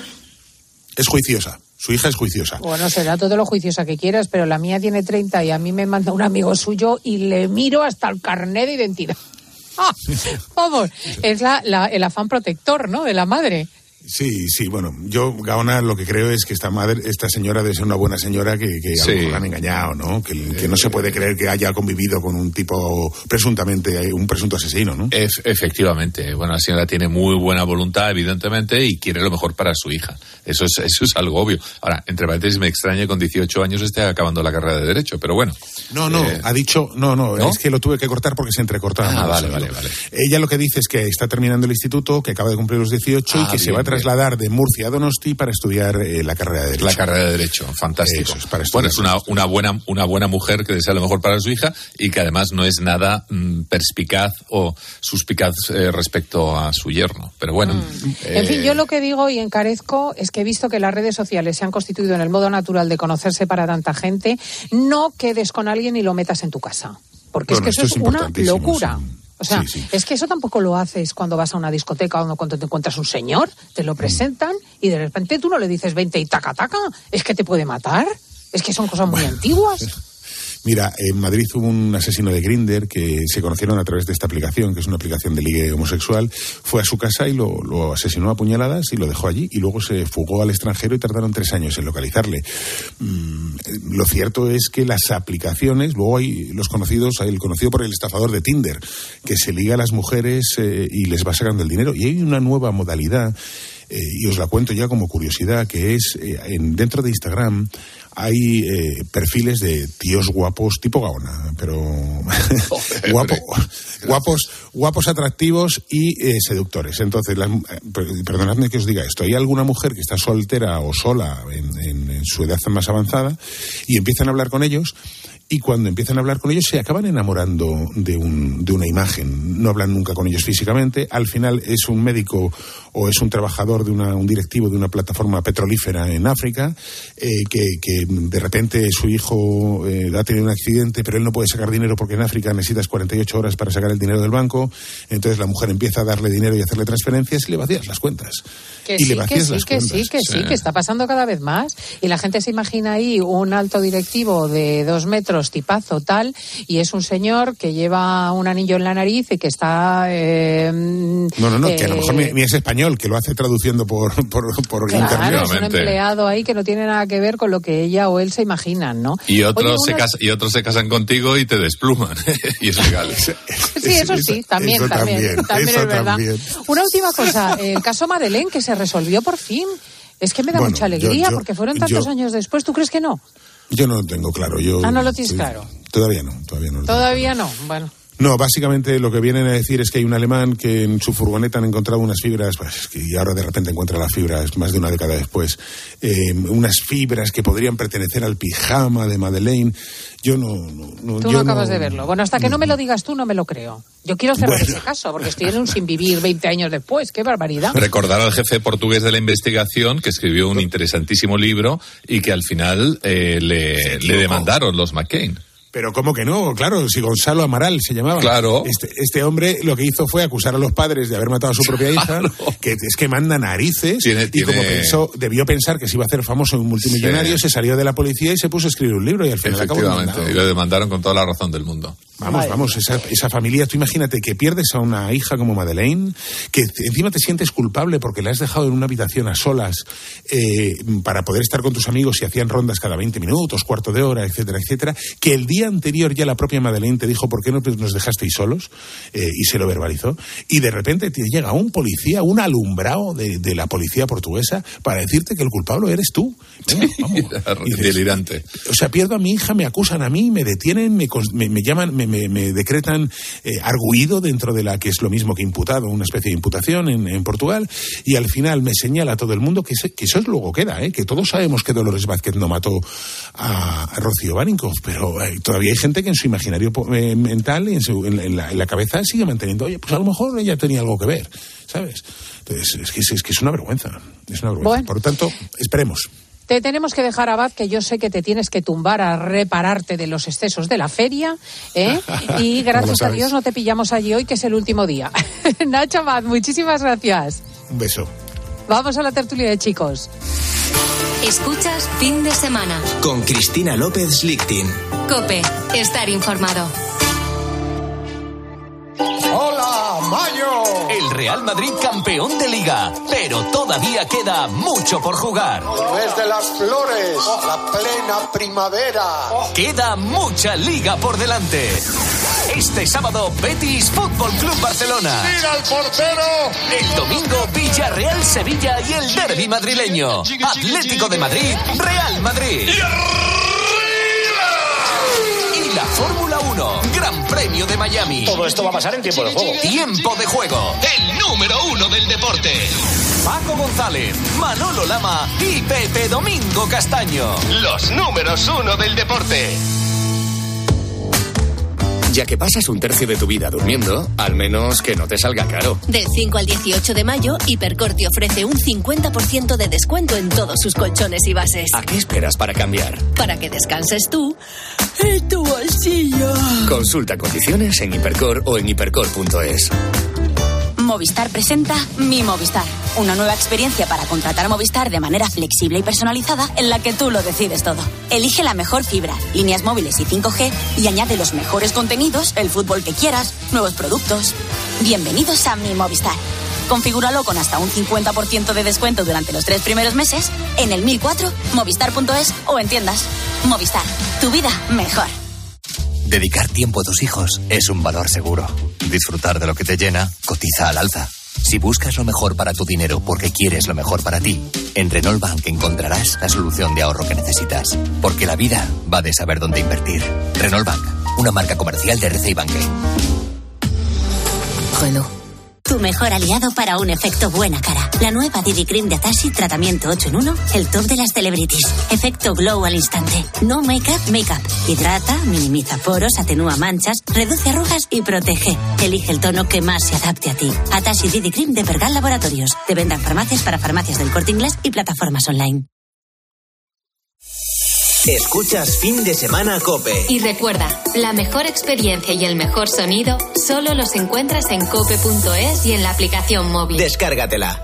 Es juiciosa, su hija es juiciosa. Bueno, será todo lo juiciosa que quieras, pero la mía tiene treinta y a mí me manda un amigo suyo y le miro hasta el carnet de identidad. ¡Ah! Vamos, es la, la, el afán protector, ¿no?, de la madre. Sí, sí, bueno, yo, Gaona, lo que creo es que esta madre, esta señora debe ser una buena señora que, que sí. A lo mejor la han engañado, ¿no? Que, que no se puede creer que haya convivido con un tipo presuntamente, un presunto asesino, ¿no? Ef- efectivamente, bueno, la señora tiene muy buena voluntad, evidentemente, y quiere lo mejor para su hija. Eso es, eso es algo obvio. Ahora, entre paréntesis, me extraña que con dieciocho años esté acabando la carrera de Derecho, pero bueno. No, no, eh... ha dicho, no, no, ¿no? Es que lo tuve que cortar porque se entrecortó. Ah, vale, vale, vale. Ella lo que dice es que está terminando el instituto, que acaba de cumplir los dieciocho ah, y que bien, se va a trasladar bien. de Murcia a Donosti para estudiar eh, la carrera de Derecho. La carrera de Derecho, fantástico. Es, para bueno, es una, una, buena, una buena mujer que desea lo mejor para su hija y que además no es nada mm, perspicaz o suspicaz eh, respecto a su yerno. Pero bueno. Mm. Eh... En fin, yo lo que digo y encarezco es que he visto que las redes sociales se han constituido en el modo natural de conocerse para tanta gente. No quedes con alguien y lo metas en tu casa. Porque bueno, es que eso es, es una locura. Sí. O sea, sí, sí. es que eso tampoco lo haces cuando vas a una discoteca o cuando te encuentras un señor, te lo presentan y de repente tú no le dices vente y taca taca, es que te puede matar, es que son cosas muy bueno, antiguas. Mira, en Madrid hubo un asesino de Grindr que se conocieron a través de esta aplicación, que es una aplicación de ligue homosexual. Fue a su casa y lo, lo asesinó a puñaladas y lo dejó allí. Y luego se fugó al extranjero y tardaron tres años en localizarle. Mm, lo cierto es que las aplicaciones, luego hay los conocidos, hay el conocido por el estafador de Tinder, que se liga a las mujeres eh, y les va sacando el dinero. Y hay una nueva modalidad, eh, y os la cuento ya como curiosidad, que es eh, en, dentro de Instagram hay eh, perfiles de tíos guapos tipo Gaona, pero guapo, guapos, guapos, atractivos y eh, seductores. Entonces, las, perdonadme que os diga esto, hay alguna mujer que está soltera o sola en, en, en su edad más avanzada y empiezan a hablar con ellos. Y cuando empiezan a hablar con ellos se acaban enamorando de, un, de una imagen. No hablan nunca con ellos físicamente. Al final es un médico o es un trabajador, de una, un directivo de una plataforma petrolífera en África, eh, que, que de repente su hijo eh, ha tenido un accidente, pero él no puede sacar dinero porque en África necesitas cuarenta y ocho horas para sacar el dinero del banco. Entonces la mujer empieza a darle dinero y a hacerle transferencias y le vacías las cuentas. Que y sí, le que vacías sí, las que cuentas. sí, que sí, que está pasando cada vez más. Y la gente se imagina ahí un alto directivo de dos metros, tipazo, tal, y es un señor que lleva un anillo en la nariz y que está... Eh, no, no, no, eh, que a lo mejor ni, ni es español, que lo hace traduciendo por, por, por claro, internet. Es un empleado ahí que no tiene nada que ver con lo que ella o él se imaginan, ¿no? Y otros, Oye, se, una... cas- y otros se casan contigo y te despluman, y es legal. Sí, eso sí, también, eso también, también, también eso es verdad. También. Una última cosa, el caso Madeleine, que se resolvió por fin. Es que me da bueno, mucha alegría, yo, yo, porque fueron tantos yo, años después. ¿Tú crees que no? Yo no lo tengo claro. Yo, ah, ¿no lo tienes sí, claro? Todavía no, todavía no. Lo Todavía tengo. no, bueno. No, básicamente lo que vienen a decir es que hay un alemán que en su furgoneta han encontrado unas fibras, pues, y ahora de repente encuentra las fibras más de una década después, eh, unas fibras que podrían pertenecer al pijama de Madeleine. Yo no... no, no tú yo no acabas no, de verlo. Bueno, hasta que no me lo digas tú, no me lo creo. Yo quiero cerrar bueno. ese caso, porque estoy en un sin vivir veinte años después. ¡Qué barbaridad! Recordar al jefe portugués de la investigación, que escribió un interesantísimo libro y que al final eh, le, le demandaron los McCain. Pero ¿cómo que no? Claro, si Gonzalo Amaral se llamaba. Claro. Este, este hombre lo que hizo fue acusar a los padres de haber matado a su propia hija, claro. que es que manda narices, tiene, y tiene... como pensó, debió pensar que se iba a hacer famoso en un multimillonario, sí. se salió de la policía y se puso a escribir un libro y al final acabó demandado. Y lo demandaron con toda la razón del mundo. Vamos, Ay, vamos, esa, esa familia, tú imagínate que pierdes a una hija como Madeleine, que encima te sientes culpable porque la has dejado en una habitación a solas eh, para poder estar con tus amigos y hacían rondas cada veinte minutos, cuarto de hora, etcétera, etcétera, que el día anterior ya la propia Madeleine te dijo ¿por qué no nos dejasteis solos? Eh, y se lo verbalizó. Y de repente te llega un policía, un alumbrado de, de la policía portuguesa para decirte que el culpable eres tú. Venga, vamos. Y dices, delirante. O sea, pierdo a mi hija, me acusan a mí, me detienen, me, me, me llaman, me Me, me decretan eh, arguido dentro de la que es lo mismo que imputado, una especie de imputación en, en Portugal, y al final me señala a todo el mundo que, se, que eso luego queda, ¿eh? Que todos sabemos que Dolores Vázquez no mató a, a Rocío Bárinkov, pero eh, todavía hay gente que en su imaginario eh, mental y en, su, en, en, la, en la cabeza sigue manteniendo, oye, pues a lo mejor ella tenía algo que ver, ¿sabes? Entonces, es que es, es, que es una vergüenza, es una vergüenza. Bueno. Por lo tanto, esperemos. Te tenemos que dejar, Abad, que yo sé que te tienes que tumbar a repararte de los excesos de la feria, ¿eh? Y gracias a Dios no te pillamos allí hoy, que es el último día. Nacho Abad, muchísimas gracias. Un beso. Vamos a la tertulia de chicos. Escuchas Fin de Semana. Con Cristina López Lichtin. COPE, estar informado. ¡Hola, Mayo! El Real Madrid campeón de Liga, pero todavía queda mucho por jugar. El mes de las flores, la plena primavera. Queda mucha Liga por delante. Este sábado, Betis Fútbol Club Barcelona. ¡Mira al portero! El domingo, Villarreal Sevilla y el derbi madrileño. Atlético de Madrid, Real Madrid. Y la Fórmula uno, Gran Premio de Miami. Todo esto va a pasar en tiempo de juego. Tiempo de juego, el número uno del deporte. Paco González, Manolo Lama y Pepe Domingo Castaño. Los números uno del deporte. Ya que pasas un tercio de tu vida durmiendo, al menos que no te salga caro. Del cinco al dieciocho de mayo, Hipercor te ofrece un cincuenta por ciento de descuento en todos sus colchones y bases. ¿A qué esperas para cambiar? Para que descanses tú en tu bolsillo. Consulta condiciones en Hipercor o en hipercor punto es. Movistar presenta Mi Movistar, una nueva experiencia para contratar Movistar de manera flexible y personalizada en la que tú lo decides todo. Elige la mejor fibra, líneas móviles y cinco G y añade los mejores contenidos, el fútbol que quieras, nuevos productos. Bienvenidos a Mi Movistar. Configúralo con hasta un cincuenta por ciento de descuento durante los tres primeros meses en el mil cuatro, movistar punto es o en tiendas. Movistar, tu vida mejor. Dedicar tiempo a tus hijos es un valor seguro. Disfrutar de lo que te llena, cotiza al alza. Si buscas lo mejor para tu dinero porque quieres lo mejor para ti, en Renault Bank encontrarás la solución de ahorro que necesitas. Porque la vida va de saber dónde invertir. Renault Bank, una marca comercial de R C I Banque. Renault. Tu mejor aliado para un efecto buena cara. La nueva Didi Cream de Atashi, tratamiento ocho en uno, el top de las celebrities. Efecto glow al instante. No make-up, make-up. Hidrata, minimiza poros, atenúa manchas, reduce arrugas y protege. Elige el tono que más se adapte a ti. Atashi Didi Cream de Pergal Laboratorios. Te vendan farmacias para farmacias del Corte Inglés y plataformas online. Escuchas Fin de Semana COPE. Y recuerda, la mejor experiencia y el mejor sonido solo los encuentras en cope punto es y en la aplicación móvil. Descárgatela.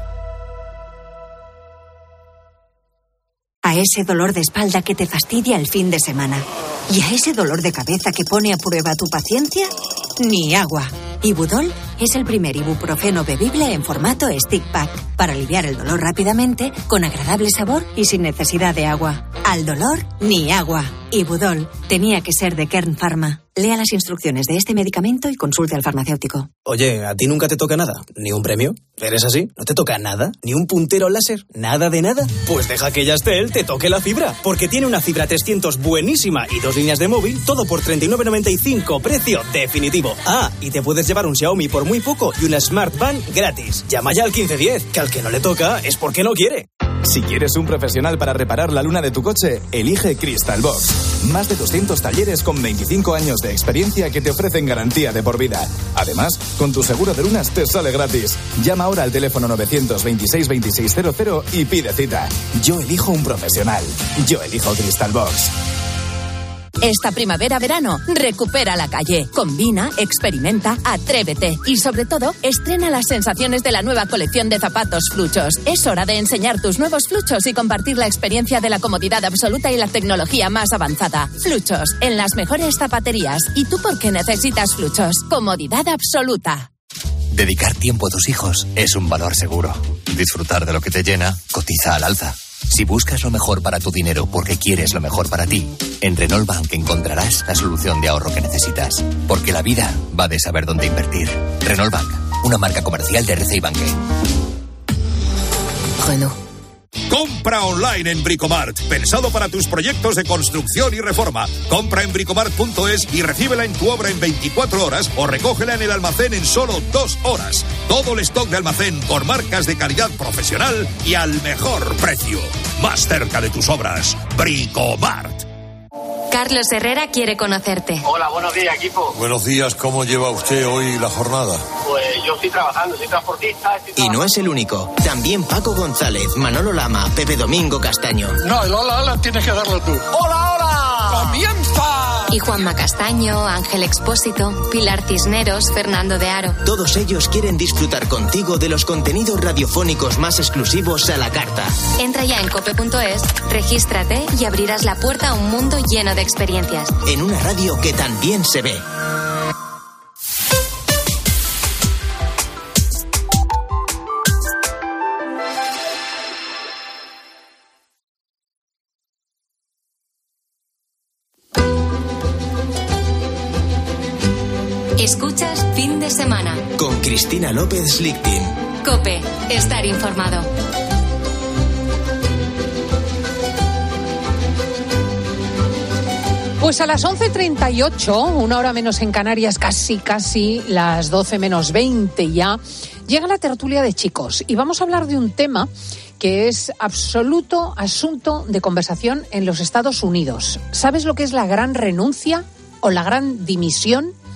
A ese dolor de espalda que te fastidia el fin de semana. Y a ese dolor de cabeza que pone a prueba tu paciencia, ni agua. Ibudol es el primer ibuprofeno bebible en formato stick pack para aliviar el dolor rápidamente, con agradable sabor y sin necesidad de agua. Al dolor, ni agua. Ibudol tenía que ser de Kern Pharma. Lea las instrucciones de este medicamento y consulte al farmacéutico. Oye, ¿a ti nunca te toca nada? ¿Ni un premio? ¿Eres así? ¿No te toca nada? ¿Ni un puntero láser? ¿Nada de nada? Pues deja que Yastel te toque la fibra, porque tiene una fibra trescientos buenísima y dos líneas de móvil, todo por treinta y nueve noventa y cinco, precio definitivo. Ah, y te puedes llevar un Xiaomi por muy poco y una Smart Band gratis. Llama ya al quince diez, que al que no le toca es porque no quiere. Si quieres un profesional para reparar la luna de tu coche, elige Crystal Box. Más de doscientos talleres con veinticinco años de experiencia que te ofrecen garantía de por vida. Además, con tu seguro de lunas te sale gratis. Llama ahora al teléfono novecientos veintiséis veintiséis cero cero y pide cita. Yo elijo un profesional. Yo elijo Crystal Box. Esta primavera-verano, recupera la calle. Combina, experimenta, atrévete y, sobre todo, estrena las sensaciones de la nueva colección de zapatos Fluchos. Es hora de enseñar tus nuevos Fluchos y compartir la experiencia de la comodidad absoluta y la tecnología más avanzada. Fluchos, en las mejores zapaterías. ¿Y tú por qué necesitas Fluchos? Comodidad absoluta. Dedicar tiempo a tus hijos es un valor seguro. Disfrutar de lo que te llena, cotiza al alza. Si buscas lo mejor para tu dinero porque quieres lo mejor para ti, en Renault Bank encontrarás la solución de ahorro que necesitas. Porque la vida va de saber dónde invertir. Renault Bank, una marca comercial de R C I Banque. Renault. Compra online en Bricomart, pensado para tus proyectos de construcción y reforma. Compra en bricomart punto es y recíbela en tu obra en veinticuatro horas o recógela en el almacén en solo dos horas. Todo el stock de almacén con marcas de calidad profesional y al mejor precio. Más cerca de tus obras, Bricomart. Carlos Herrera quiere conocerte. Hola, buenos días, equipo. Buenos días, ¿cómo lleva usted hoy la jornada? Pues yo estoy trabajando, soy transportista. Estoy y no es el único. También Paco González, Manolo Lama, Pepe Domingo Castaño. No, el hola, hola tienes que darlo tú. ¡Hola, hola! ¡Comienza! Y Juanma Castaño, Ángel Expósito, Pilar Cisneros, Fernando de Aro. Todos ellos quieren disfrutar contigo de los contenidos radiofónicos más exclusivos a la carta. Entra ya en cope punto es, regístrate y abrirás la puerta a un mundo lleno de experiencias. En una radio que también se ve. Escuchas Fin de Semana. Con Cristina López Lichtin. COPE, estar informado. Pues a las once treinta y ocho, una hora menos en Canarias, casi, casi las doce menos veinte ya, llega la tertulia de chicos y vamos a hablar de un tema que es absoluto asunto de conversación en los Estados Unidos. ¿Sabes lo que es la gran renuncia o la gran dimisión?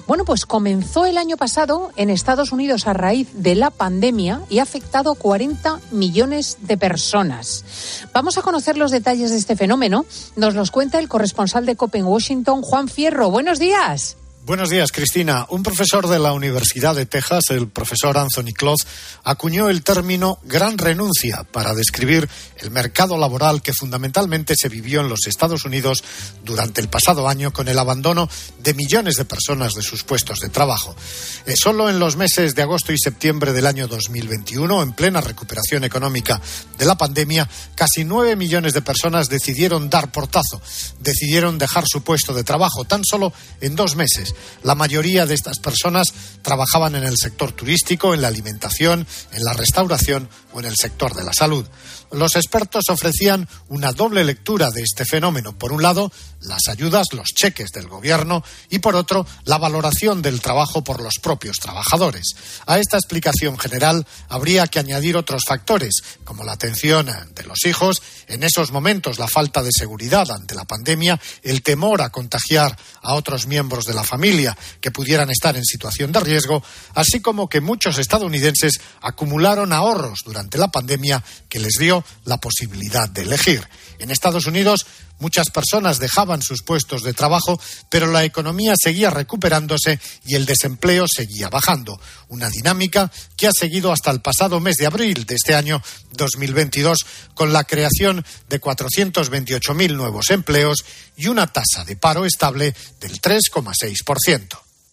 Bueno, pues comenzó el año pasado en Estados Unidos a raíz de la pandemia y ha afectado a cuarenta millones de personas. Vamos a conocer los detalles de este fenómeno. Nos los cuenta el corresponsal de COPE en Washington, Juan Fierro. Buenos días. Buenos días, Cristina. Un profesor de la Universidad de Texas, el profesor Anthony Cloth, acuñó el término gran renuncia para describir el mercado laboral que fundamentalmente se vivió en los Estados Unidos durante el pasado año con el abandono de millones de personas de sus puestos de trabajo. Eh, solo en los meses de agosto y septiembre del año dos mil veintiuno, en plena recuperación económica de la pandemia, casi nueve millones de personas decidieron dar portazo, decidieron dejar su puesto de trabajo tan solo en dos meses. La mayoría de estas personas trabajaban en el sector turístico, en la alimentación, en la restauración o en el sector de la salud. Los expertos ofrecían una doble lectura de este fenómeno. Por un lado, las ayudas, los cheques del gobierno y, por otro, la valoración del trabajo por los propios trabajadores. A esta explicación general habría que añadir otros factores, como la atención de los hijos, en esos momentos la falta de seguridad ante la pandemia, el temor a contagiar a otros miembros de la familia que pudieran estar en situación de riesgo, así como que muchos estadounidenses acumularon ahorros durante la pandemia que les dio la posibilidad de elegir. En Estados Unidos, muchas personas dejaban sus puestos de trabajo, pero la economía seguía recuperándose y el desempleo seguía bajando. Una dinámica que ha seguido hasta el pasado mes de abril de este año dos mil veintidós, con la creación de cuatrocientos veintiocho mil nuevos empleos y una tasa de paro estable del tres coma seis por ciento.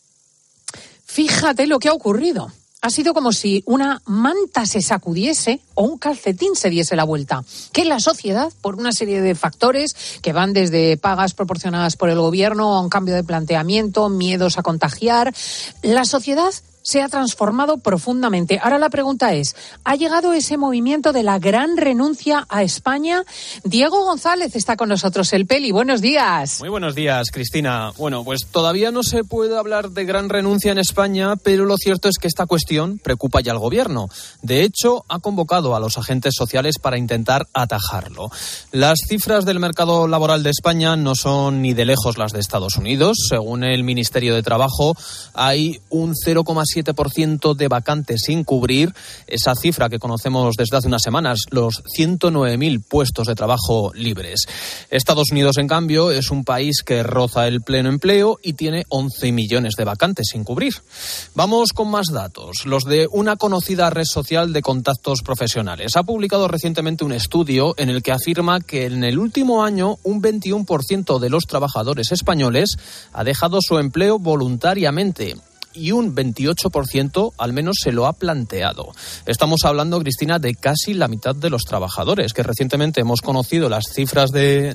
Fíjate lo que ha ocurrido. Ha sido como si una manta se sacudiese o un calcetín se diese la vuelta. Que la sociedad, por una serie de factores que van desde pagas proporcionadas por el gobierno a un cambio de planteamiento, miedos a contagiar, la sociedad se ha transformado profundamente. Ahora la pregunta es, ¿ha llegado ese movimiento de la gran renuncia a España? Diego González está con nosotros, el Peli. Buenos días. Muy buenos días, Cristina. Bueno, pues todavía no se puede hablar de gran renuncia en España, pero lo cierto es que esta cuestión preocupa ya al gobierno. De hecho, ha convocado a los agentes sociales para intentar atajarlo. Las cifras del mercado laboral de España no son ni de lejos las de Estados Unidos. Según el Ministerio de Trabajo, hay un cero coma siete por ciento de vacantes sin cubrir, esa cifra que conocemos desde hace unas semanas, los ciento nueve mil puestos de trabajo libres. Estados Unidos, en cambio, es un país que roza el pleno empleo y tiene once millones de vacantes sin cubrir. Vamos con más datos, los de una conocida red social de contactos profesionales. Ha publicado recientemente un estudio en el que afirma que en el último año un veintiuno por ciento de los trabajadores españoles ha dejado su empleo voluntariamente. Y un veintiocho por ciento al menos se lo ha planteado. Estamos hablando, Cristina, de casi la mitad de los trabajadores, que recientemente hemos conocido las cifras de,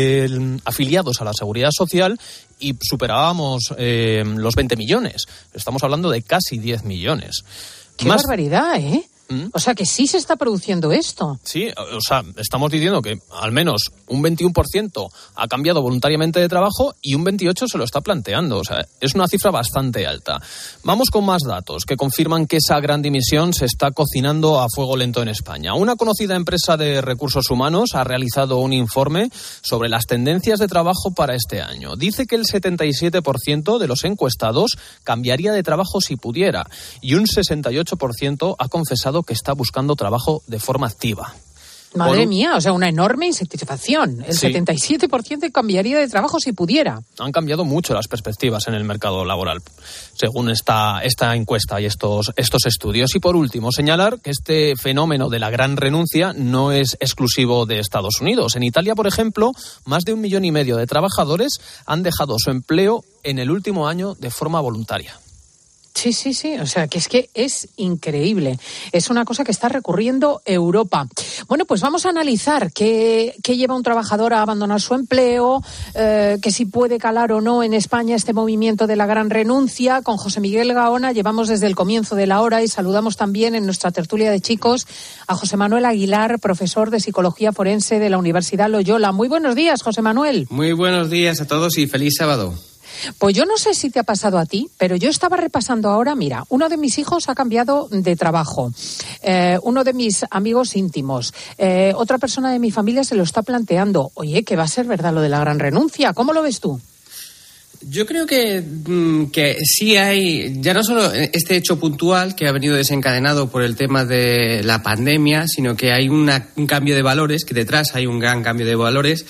de afiliados a la Seguridad Social y superábamos eh, los veinte millones. Estamos hablando de casi diez millones. ¡Qué Más... barbaridad, eh! O sea, que sí se está produciendo esto. Sí, o sea, estamos diciendo que al menos un veintiuno por ciento ha cambiado voluntariamente de trabajo y un veintiocho por ciento se lo está planteando. O sea, es una cifra bastante alta. Vamos con más datos que confirman que esa gran dimisión se está cocinando a fuego lento en España. Una conocida empresa de recursos humanos ha realizado un informe sobre las tendencias de trabajo para este año. Dice que el setenta y siete por ciento de los encuestados cambiaría de trabajo si pudiera y un sesenta y ocho por ciento ha confesado que está buscando trabajo de forma activa. Madre Por... mía, o sea, una enorme insatisfacción. El sí. setenta y siete por ciento cambiaría de trabajo si pudiera. Han cambiado mucho las perspectivas en el mercado laboral, según esta, esta encuesta y estos, estos estudios. Y por último, señalar que este fenómeno de la gran renuncia no es exclusivo de Estados Unidos. En Italia, por ejemplo, más de un millón y medio de trabajadores han dejado su empleo en el último año de forma voluntaria. Sí, sí, sí, o sea, que es que es increíble. Es una cosa que está recurriendo Europa. Bueno, pues vamos a analizar qué, qué lleva un trabajador a abandonar su empleo, eh, que si puede calar o no en España este movimiento de la gran renuncia. Con José Miguel Gaona llevamos desde el comienzo de la hora y saludamos también en nuestra tertulia de chicos a José Manuel Aguilar, profesor de Psicología Forense de la Universidad Loyola. Muy buenos días, José Manuel. Muy buenos días a todos y feliz sábado. Pues yo no sé si te ha pasado a ti, pero yo estaba repasando ahora, mira, uno de mis hijos ha cambiado de trabajo, eh, uno de mis amigos íntimos, eh, otra persona de mi familia se lo está planteando. Oye, que va a ser verdad lo de la gran renuncia, ¿cómo lo ves tú? Yo creo que, que sí hay, ya no solo este hecho puntual que ha venido desencadenado por el tema de la pandemia, sino que hay una, un cambio de valores, que detrás hay un gran cambio de valores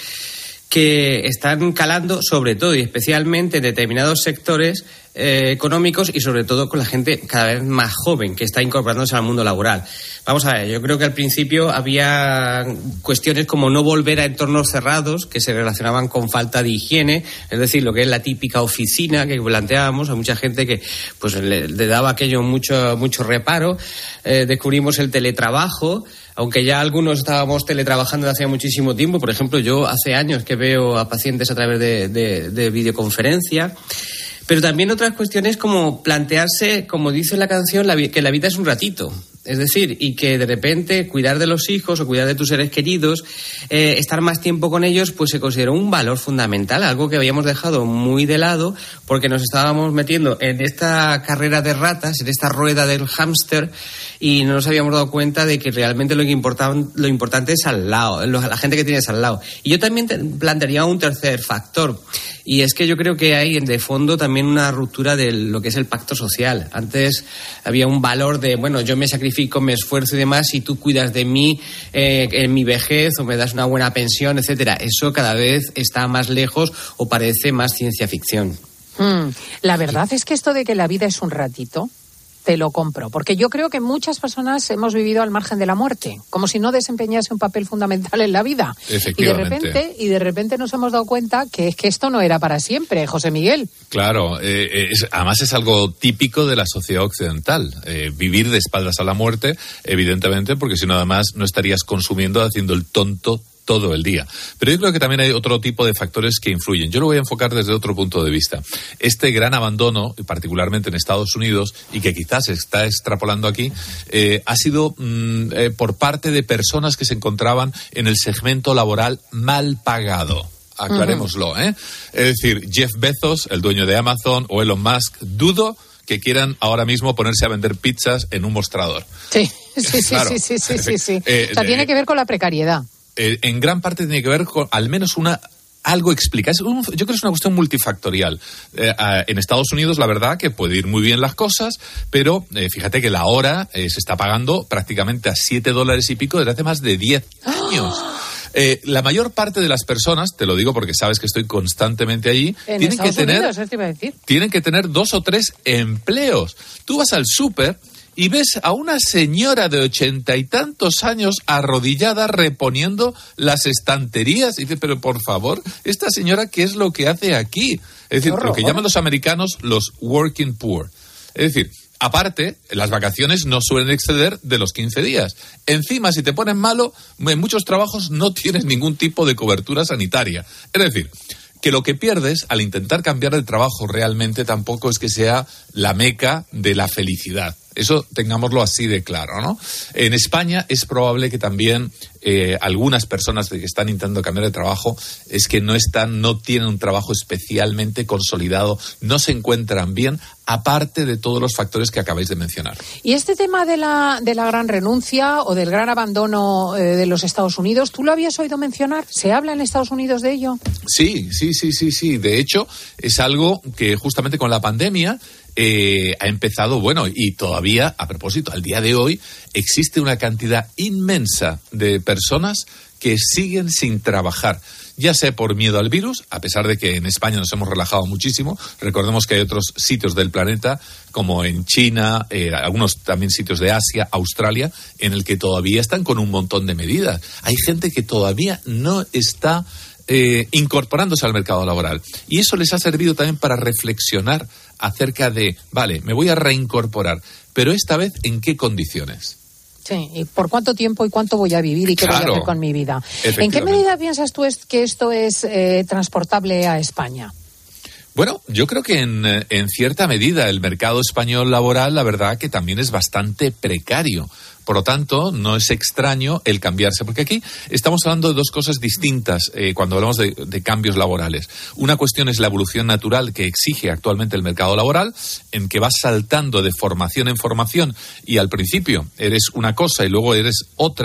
que están calando sobre todo y especialmente en determinados sectores eh, económicos y sobre todo con la gente cada vez más joven que está incorporándose al mundo laboral. Vamos a ver, yo creo que al principio había cuestiones como no volver a entornos cerrados que se relacionaban con falta de higiene, es decir, lo que es la típica oficina que planteábamos, a mucha gente que pues le, le daba aquello mucho, mucho reparo. Eh, descubrimos el teletrabajo, aunque ya algunos estábamos teletrabajando desde hace muchísimo tiempo. Por ejemplo, yo hace años que veo a pacientes a través de, de, de videoconferencia. Pero también otras cuestiones como plantearse, como dice la canción, la, que la vida es un ratito. Es decir, y que de repente cuidar de los hijos o cuidar de tus seres queridos, eh, estar más tiempo con ellos, pues se consideró un valor fundamental, algo que habíamos dejado muy de lado porque nos estábamos metiendo en esta carrera de ratas, en esta rueda del hámster, y no nos habíamos dado cuenta de que realmente lo que importa, lo importante es al lado, la gente que tienes al lado. Y yo también te plantearía un tercer factor, y es que yo creo que hay de fondo también una ruptura de lo que es el pacto social. Antes había un valor de, bueno, yo me sacrifico, me esfuerzo y demás, y tú cuidas de mí eh, en mi vejez o me das una buena pensión, etcétera. Eso cada vez está más lejos o parece más ciencia ficción. Mm, la verdad es que esto de que la vida es un ratito, te lo compro, porque yo creo que muchas personas hemos vivido al margen de la muerte, como si no desempeñase un papel fundamental en la vida. Y de repente, y de repente nos hemos dado cuenta que es que esto no era para siempre, José Miguel. Claro, eh, es, además es algo típico de la sociedad occidental, eh, vivir de espaldas a la muerte, evidentemente, porque si no, además no estarías consumiendo, haciendo el tonto todo el día. Pero yo creo que también hay otro tipo de factores que influyen. Yo lo voy a enfocar desde otro punto de vista. Este gran abandono, particularmente en Estados Unidos, y que quizás se está extrapolando aquí, eh, ha sido mm, eh, por parte de personas que se encontraban en el segmento laboral mal pagado. Aclarémoslo, ¿eh? Es decir, Jeff Bezos, el dueño de Amazon, o Elon Musk, dudo que quieran ahora mismo ponerse a vender pizzas en un mostrador. Sí, sí, sí, claro. sí, sí, sí, sí, sí. Eh, o sea, tiene que ver con la precariedad. Eh, en gran parte tiene que ver con al menos una algo explica. Es un, yo creo que es una cuestión multifactorial. Eh, a, en Estados Unidos, la verdad, que puede ir muy bien las cosas, pero eh, fíjate que la hora eh, se está pagando prácticamente a siete dólares y pico desde hace más de diez años. Eh, la mayor parte de las personas, te lo digo porque sabes que estoy constantemente allí, en tienen que tener, Unidos, eso te iba a decir. tienen que tener dos o tres empleos. Tú vas al súper y ves a una señora de ochenta y tantos años arrodillada reponiendo las estanterías. Y dice, pero por favor, esta señora, ¿qué es lo que hace aquí? Es decir, lo que llaman los americanos los working poor. Es decir, aparte, las vacaciones no suelen exceder de los quince días. Encima, si te pones malo, en muchos trabajos no tienes ningún tipo de cobertura sanitaria. Es decir, que lo que pierdes al intentar cambiar de trabajo realmente tampoco es que sea la meca de la felicidad. Eso tengámoslo así de claro, ¿no? En España es probable que también eh, algunas personas que están intentando cambiar de trabajo es que no están, no tienen un trabajo especialmente consolidado, no se encuentran bien, aparte de todos los factores que acabáis de mencionar. Y este tema de la de la gran renuncia o del gran abandono eh, de los Estados Unidos, ¿tú lo habías oído mencionar? ¿Se habla en Estados Unidos de ello? Sí, sí, sí, sí, sí. De hecho, es algo que justamente con la pandemia Eh, ha empezado, bueno, y todavía, a propósito, al día de hoy, existe una cantidad inmensa de personas que siguen sin trabajar, ya sea por miedo al virus, a pesar de que en España nos hemos relajado muchísimo. Recordemos que hay otros sitios del planeta, como en China, eh, algunos también sitios de Asia, Australia, en el que todavía están con un montón de medidas. Hay gente que todavía no está Eh, incorporándose al mercado laboral. Y eso les ha servido también para reflexionar acerca de, vale, me voy a reincorporar, pero esta vez, ¿en qué condiciones? Sí, y por cuánto tiempo y cuánto voy a vivir y qué claro, voy a hacer con mi vida. ¿En qué medida piensas tú es que esto es eh, transportable a España? Bueno, yo creo que en, en cierta medida el mercado español laboral, la verdad que también es bastante precario. Por lo tanto, no es extraño el cambiarse, porque aquí estamos hablando de dos cosas distintas eh, cuando hablamos de, de cambios laborales. Una cuestión es la evolución natural que exige actualmente el mercado laboral, en que vas saltando de formación en formación y al principio eres una cosa y luego eres otra,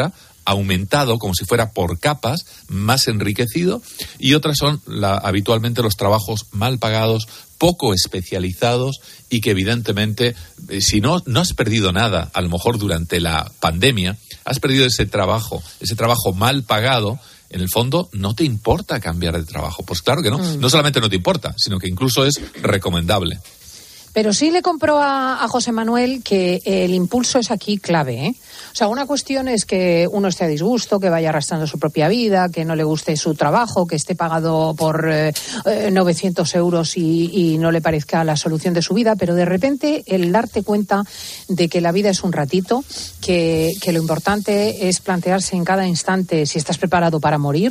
aumentado como si fuera por capas, más enriquecido, y otras son la, habitualmente los trabajos mal pagados, poco especializados y que evidentemente, eh, si no, no has perdido nada, a lo mejor durante la pandemia, has perdido ese trabajo, ese trabajo mal pagado. En el fondo, no te importa cambiar de trabajo. Pues claro que no. Mm. No solamente no te importa, sino que incluso es recomendable. Pero sí le compró a, a José Manuel que el impulso es aquí clave, ¿eh? O sea, una cuestión es que uno esté a disgusto, que vaya arrastrando su propia vida, que no le guste su trabajo, que esté pagado por eh, novecientos euros y, y no le parezca la solución de su vida, pero de repente el darte cuenta de que la vida es un ratito, que, que lo importante es plantearse en cada instante si estás preparado para morir,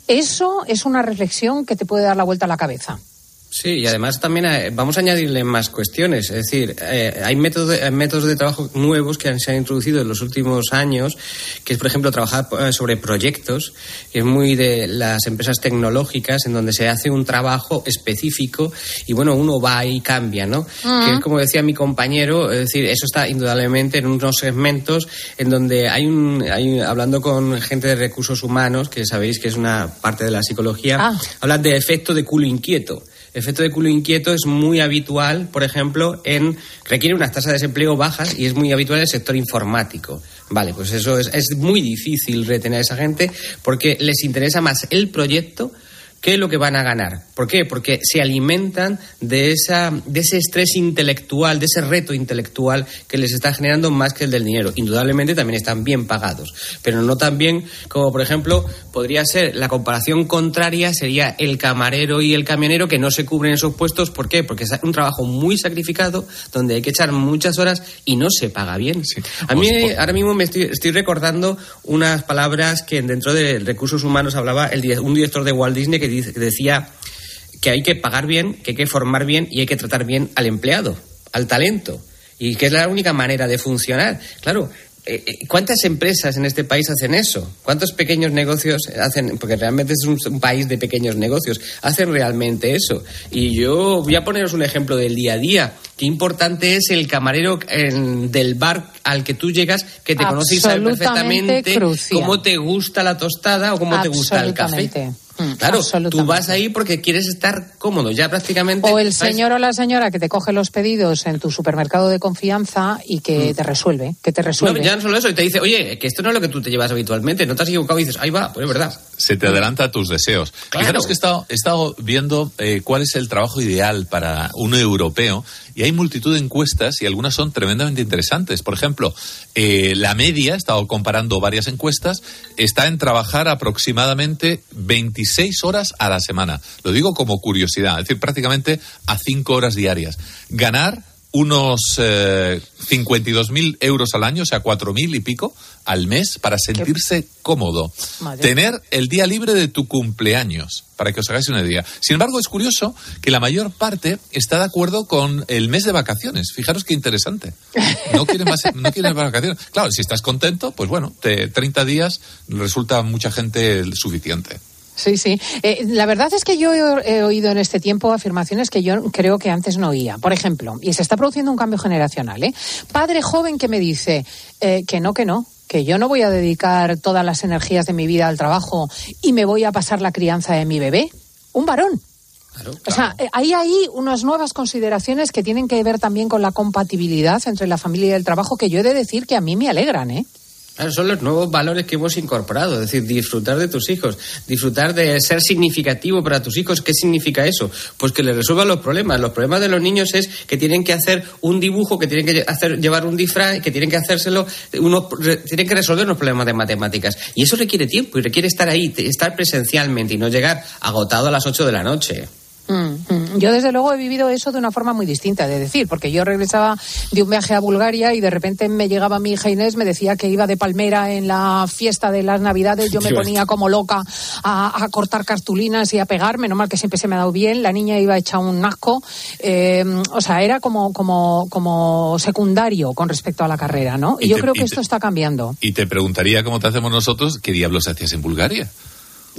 eso es una reflexión que te puede dar la vuelta a la cabeza. Sí, y además también eh, vamos a añadirle más cuestiones. Es decir, eh, hay, métodos, hay métodos de trabajo nuevos que han, se han introducido en los últimos años, que es, por ejemplo, trabajar eh, sobre proyectos, que es muy de las empresas tecnológicas, en donde se hace un trabajo específico y, bueno, uno va y cambia, ¿no? Uh-huh. Que es como decía mi compañero, es decir, eso está indudablemente en unos segmentos en donde hay un... Hay, hablando con gente de recursos humanos, que sabéis que es una parte de la psicología, ah. hablan de efecto de culo inquieto. El efecto de culo inquieto es muy habitual, por ejemplo, en requiere unas tasas de desempleo bajas y es muy habitual en el sector informático. Vale, pues eso es, es muy difícil retener a esa gente porque les interesa más el proyecto que lo que van a ganar. ¿Por qué? Porque se alimentan de esa de ese estrés intelectual, de ese reto intelectual que les está generando más que el del dinero. Indudablemente también están bien pagados, pero no tan bien como, por ejemplo, podría ser la comparación contraria, sería el camarero y el camionero, que no se cubren esos puestos. ¿Por qué? Porque es un trabajo muy sacrificado, donde hay que echar muchas horas y no se paga bien. Sí. A mí ahora mismo me estoy, estoy recordando unas palabras que dentro de recursos humanos hablaba el, un director de Walt Disney que que decía que hay que pagar bien, que hay que formar bien y hay que tratar bien al empleado, al talento, y que es la única manera de funcionar. Claro, ¿cuántas empresas en este país hacen eso? ¿Cuántos pequeños negocios hacen? Porque realmente es un, un país de pequeños negocios. Hacen realmente eso. Y yo voy a poneros un ejemplo del día a día. Qué importante es el camarero en, del bar al que tú llegas, que te conoce y sabe perfectamente crucial. Cómo te gusta la tostada o cómo te gusta el café. Claro, tú vas ahí porque quieres estar cómodo, ya prácticamente... O el señor ¿sabes? O la señora que te coge los pedidos en tu supermercado de confianza y que mm. te resuelve, que te resuelve. No, ya no solo eso, y te dice, oye, que esto no es lo que tú te llevas habitualmente, no te has equivocado, y dices, ahí va, pues es verdad. Se te adelanta a tus deseos. Claro. Fijaros que he estado, he estado viendo eh, cuál es el trabajo ideal para un europeo, y hay multitud de encuestas y algunas son tremendamente interesantes. Por ejemplo, eh, la media, he estado comparando varias encuestas, está en trabajar aproximadamente veintiséis horas a la semana. Lo digo como curiosidad, es decir, prácticamente a cinco horas diarias. Ganar unos eh, cincuenta y dos mil euros al año, o sea, cuatro mil y pico al mes para sentirse ¿Qué? Cómodo. Madre. Tener el día libre de tu cumpleaños, para que os hagáis una idea. Sin embargo, es curioso que la mayor parte está de acuerdo con el mes de vacaciones. Fijaros qué interesante. No quieren más, no quieren más vacaciones. Claro, si estás contento, pues bueno, te, treinta días resulta a mucha gente suficiente. Sí, sí. Eh, la verdad es que yo he, he oído en este tiempo afirmaciones que yo creo que antes no oía. Por ejemplo, y se está produciendo un cambio generacional, ¿eh? Padre joven que me dice eh, que no, que no, que yo no voy a dedicar todas las energías de mi vida al trabajo y me voy a pasar la crianza de mi bebé. Un varón. Claro, claro. O sea, hay ahí unas nuevas consideraciones que tienen que ver también con la compatibilidad entre la familia y el trabajo, que yo he de decir que a mí me alegran, ¿eh? Claro, son los nuevos valores que hemos incorporado, es decir, disfrutar de tus hijos, disfrutar de ser significativo para tus hijos. ¿Qué significa eso? Pues que les resuelvan los problemas. Los problemas de los niños es que tienen que hacer un dibujo, que tienen que hacer llevar un disfraz, que tienen que hacérselo, unos, tienen que resolver unos problemas de matemáticas. Y eso requiere tiempo y requiere estar ahí, estar presencialmente y no llegar agotado a las ocho de la noche. Mm, mm. Yo desde luego he vivido eso de una forma muy distinta, de decir, porque yo regresaba de un viaje a Bulgaria y de repente me llegaba mi hija Inés, me decía que iba de palmera en la fiesta de las Navidades, yo me ponía como loca a, a cortar cartulinas y a pegar, menos mal que siempre se me ha dado bien, la niña iba hecha un asco, eh, o sea, era como, como, como secundario con respecto a la carrera, ¿no? Y, y yo te, creo que te, esto está cambiando. Y te preguntaría, ¿cómo te hacemos nosotros? ¿Qué diablos hacías en Bulgaria?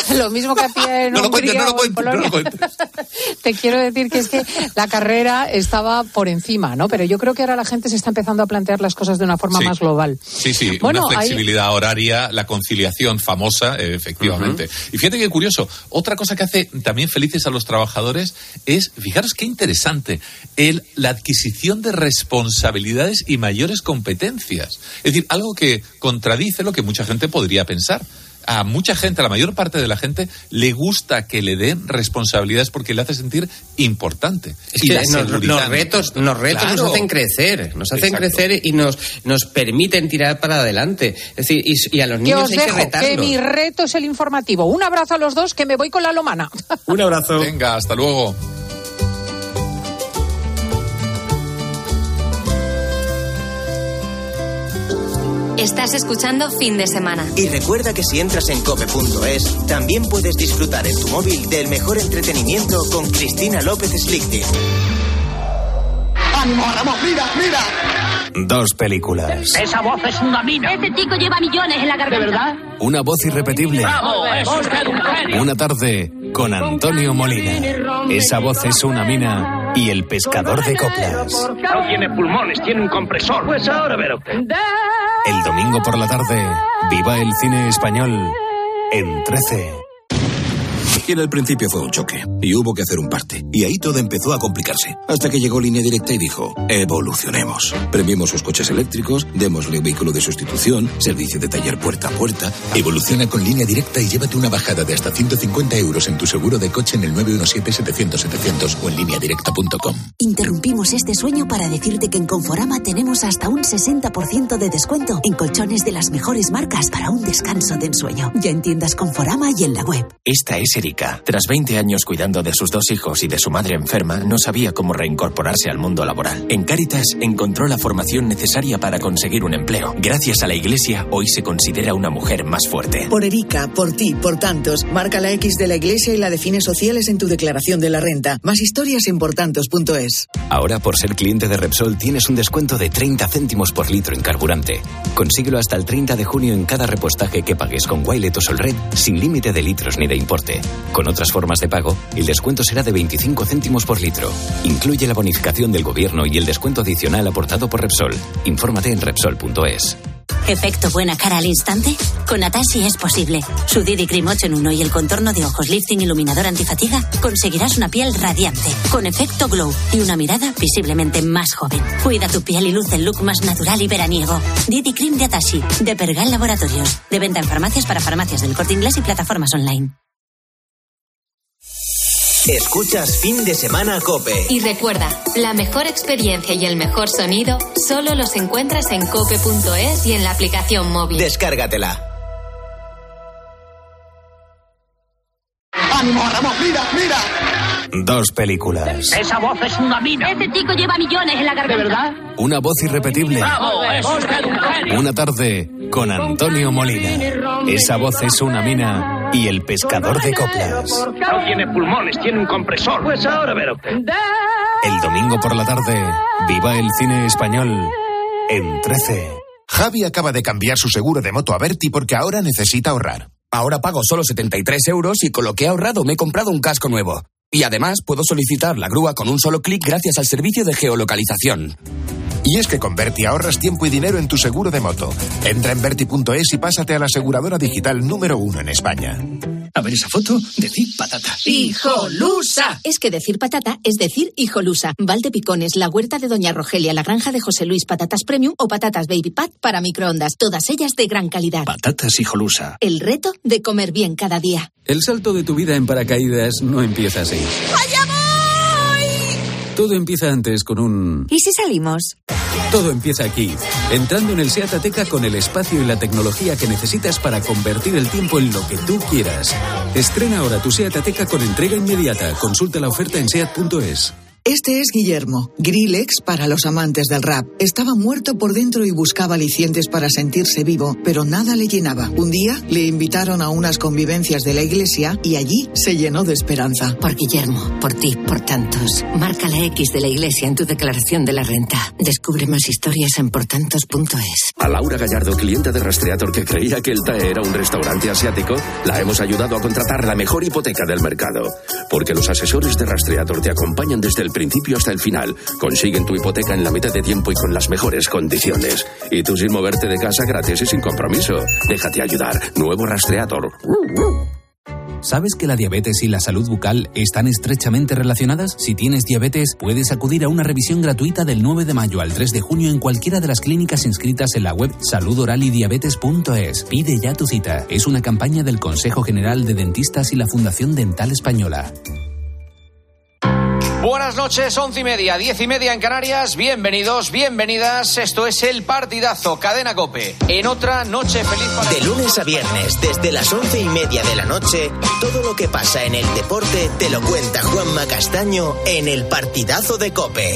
lo mismo que hacía en no lo Hungría cuentes, no lo o en cuentes, no Polonia. lo cuentes. Te quiero decir que es que la carrera estaba por encima, ¿no? Pero yo creo que ahora la gente se está empezando a plantear las cosas de una forma Sí. más global. Sí, sí, Bueno, una hay- flexibilidad horaria, la conciliación famosa, eh, efectivamente. Uh-huh. Y fíjate qué curioso, otra cosa que hace también felices a los trabajadores es, fijaros qué interesante, el, la adquisición de responsabilidades y mayores competencias. Es decir, algo que contradice lo que mucha gente podría pensar. A mucha gente, a la mayor parte de la gente, le gusta que le den responsabilidades porque le hace sentir importante. Es y que la nos, seguridad, nos retos, nos retos Claro. nos hacen crecer, nos hacen Exacto. crecer y nos, nos permiten tirar para adelante. Es decir, y, y a los Que niños os hay que dejo, retarlos. que mi reto es el informativo. Un abrazo a los dos, que me voy con la lomana. Un abrazo. Venga, hasta luego. Estás escuchando Fin de Semana. Y recuerda que si entras en cope punto es, también puedes disfrutar en tu móvil del mejor entretenimiento con Cristina López Slichting. ¡Ánimo, Ramón! ¡Mira, mira! Dos películas. Esa voz es una mina. Este chico lleva millones en la garganta. ¿De verdad? Una voz irrepetible. ¡Bravo! ¡Es usted un genio! Una tarde con Antonio Molina. Esa voz es una mina. Y el pescador de coplas. No tiene pulmones, tiene un compresor. Pues ahora verá usted. El domingo por la tarde, viva el cine español en trece. Y en el principio fue un choque, y hubo que hacer un parte. Y ahí todo empezó a complicarse. Hasta que llegó Línea Directa y dijo, evolucionemos. Premiemos sus coches eléctricos, démosle un vehículo de sustitución, servicio de taller puerta a puerta. Evoluciona con Línea Directa y llévate una bajada de hasta ciento cincuenta euros en tu seguro de coche en el nueve uno siete, setecientos, setecientos o en línea directa punto com. Interrumpimos este sueño para decirte que en Conforama tenemos hasta un sesenta por ciento de descuento en colchones de las mejores marcas para un descanso de ensueño. Ya en tiendas Conforama y en la web. Esta es Erika. Tras veinte años cuidando de sus dos hijos y de su madre enferma, no sabía cómo reincorporarse al mundo laboral. En Cáritas encontró la formación necesaria para conseguir un empleo. Gracias a la Iglesia, hoy se considera una mujer más fuerte. Por Erika, por ti, por tantos, marca la X de la Iglesia y la define sociales en tu declaración de la renta. Más historias en por tantos punto es. Ahora, por ser cliente de Repsol, tienes un descuento de treinta céntimos por litro en carburante. Consíguelo hasta el treinta de junio en cada repostaje que pagues con Wilet o Solred, sin límite de litros ni de importe. Con otras formas de pago, el descuento será de veinticinco céntimos por litro. Incluye la bonificación del gobierno y el descuento adicional aportado por Repsol. Infórmate en Repsol punto es. ¿Efecto buena cara al instante? Con Atashi es posible. Su D D Cream ocho en uno y el contorno de ojos lifting iluminador antifatiga conseguirás una piel radiante, con efecto glow y una mirada visiblemente más joven. Cuida tu piel y luce el look más natural y veraniego. D D Cream de Atashi, de Pergal Laboratorios. De venta en farmacias para farmacias del Corte Inglés y plataformas online. Escuchas Fin de Semana Cope. Y recuerda, la mejor experiencia y el mejor sonido solo los encuentras en cope punto es y en la aplicación móvil. Descárgatela. ¡Ánimo, Ramón! ¡Mira, mira! Dos películas. Esa voz es una mina. Este chico lleva millones en la garganta. ¿De verdad? Una voz irrepetible. ¡Bravo! ¡Es usted un genio! Una tarde con Antonio Molina. Esa voz es una mina. Y el pescador de coplas. No tiene pulmones, tiene un compresor. Pues ahora verá usted. El domingo por la tarde, viva el cine español en trece. Javi acaba de cambiar su seguro de moto a Berti porque ahora necesita ahorrar. Ahora pago solo setenta y tres euros y con lo que he ahorrado me he comprado un casco nuevo. Y además puedo solicitar la grúa con un solo clic gracias al servicio de geolocalización. Y es que con Berti ahorras tiempo y dinero en tu seguro de moto. Entra en berti punto es y pásate a la aseguradora digital número uno en España. A ver esa foto, decir patata. ¡Hijolusa! Es que decir patata es decir hijolusa. Valdepicones, la huerta de Doña Rogelia, la granja de José Luis, patatas premium o patatas baby pat para microondas. Todas ellas de gran calidad. Patatas hijolusa. El reto de comer bien cada día. El salto de tu vida en paracaídas no empieza así. ¡Allá voy! Todo empieza antes con un... ¿Y si salimos? Todo empieza aquí, entrando en el SEAT Ateca con el espacio y la tecnología que necesitas para convertir el tiempo en lo que tú quieras. Estrena ahora tu SEAT Ateca con entrega inmediata. Consulta la oferta en seat punto es. Este es Guillermo, Grillex para los amantes del rap. Estaba muerto por dentro y buscaba alicientes para sentirse vivo, pero nada le llenaba. Un día le invitaron a unas convivencias de la iglesia y allí se llenó de esperanza. Por Guillermo, por ti, por tantos. Marca la X de la iglesia en tu declaración de la renta. Descubre más historias en portantos punto es. A Laura Gallardo, clienta de Rastreator que creía que el T A E era un restaurante asiático, la hemos ayudado a contratar la mejor hipoteca del mercado. Porque los asesores de Rastreator te acompañan desde el principio hasta el final. Consiguen tu hipoteca en la mitad de tiempo y con las mejores condiciones. Y tú sin moverte de casa gratis y sin compromiso. Déjate ayudar. Nuevo Rastreator. ¿Sabes que la diabetes y la salud bucal están estrechamente relacionadas? Si tienes diabetes, puedes acudir a una revisión gratuita del nueve de mayo al tres de junio en cualquiera de las clínicas inscritas en la web salud oral y diabetes punto es. Pide ya tu cita. Es una campaña del Consejo General de Dentistas y la Fundación Dental Española. Buenas noches, once y media, diez y media en Canarias. Bienvenidos, bienvenidas. Esto es El Partidazo, Cadena COPE. En otra noche feliz para... De lunes a viernes, desde las once y media de la noche, todo lo que pasa en el deporte te lo cuenta Juanma Castaño en El Partidazo de COPE.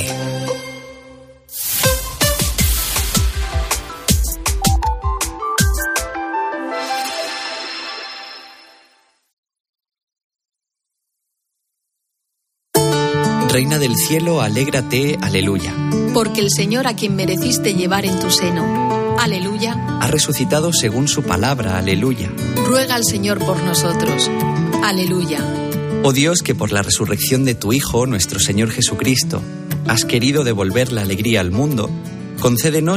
Reina del cielo, alégrate, aleluya. Porque el Señor a quien mereciste llevar en tu seno, aleluya, ha resucitado según su palabra, aleluya. Ruega al Señor por nosotros, aleluya. Oh Dios, que por la resurrección de tu Hijo, nuestro Señor Jesucristo, has querido devolver la alegría al mundo, concédenos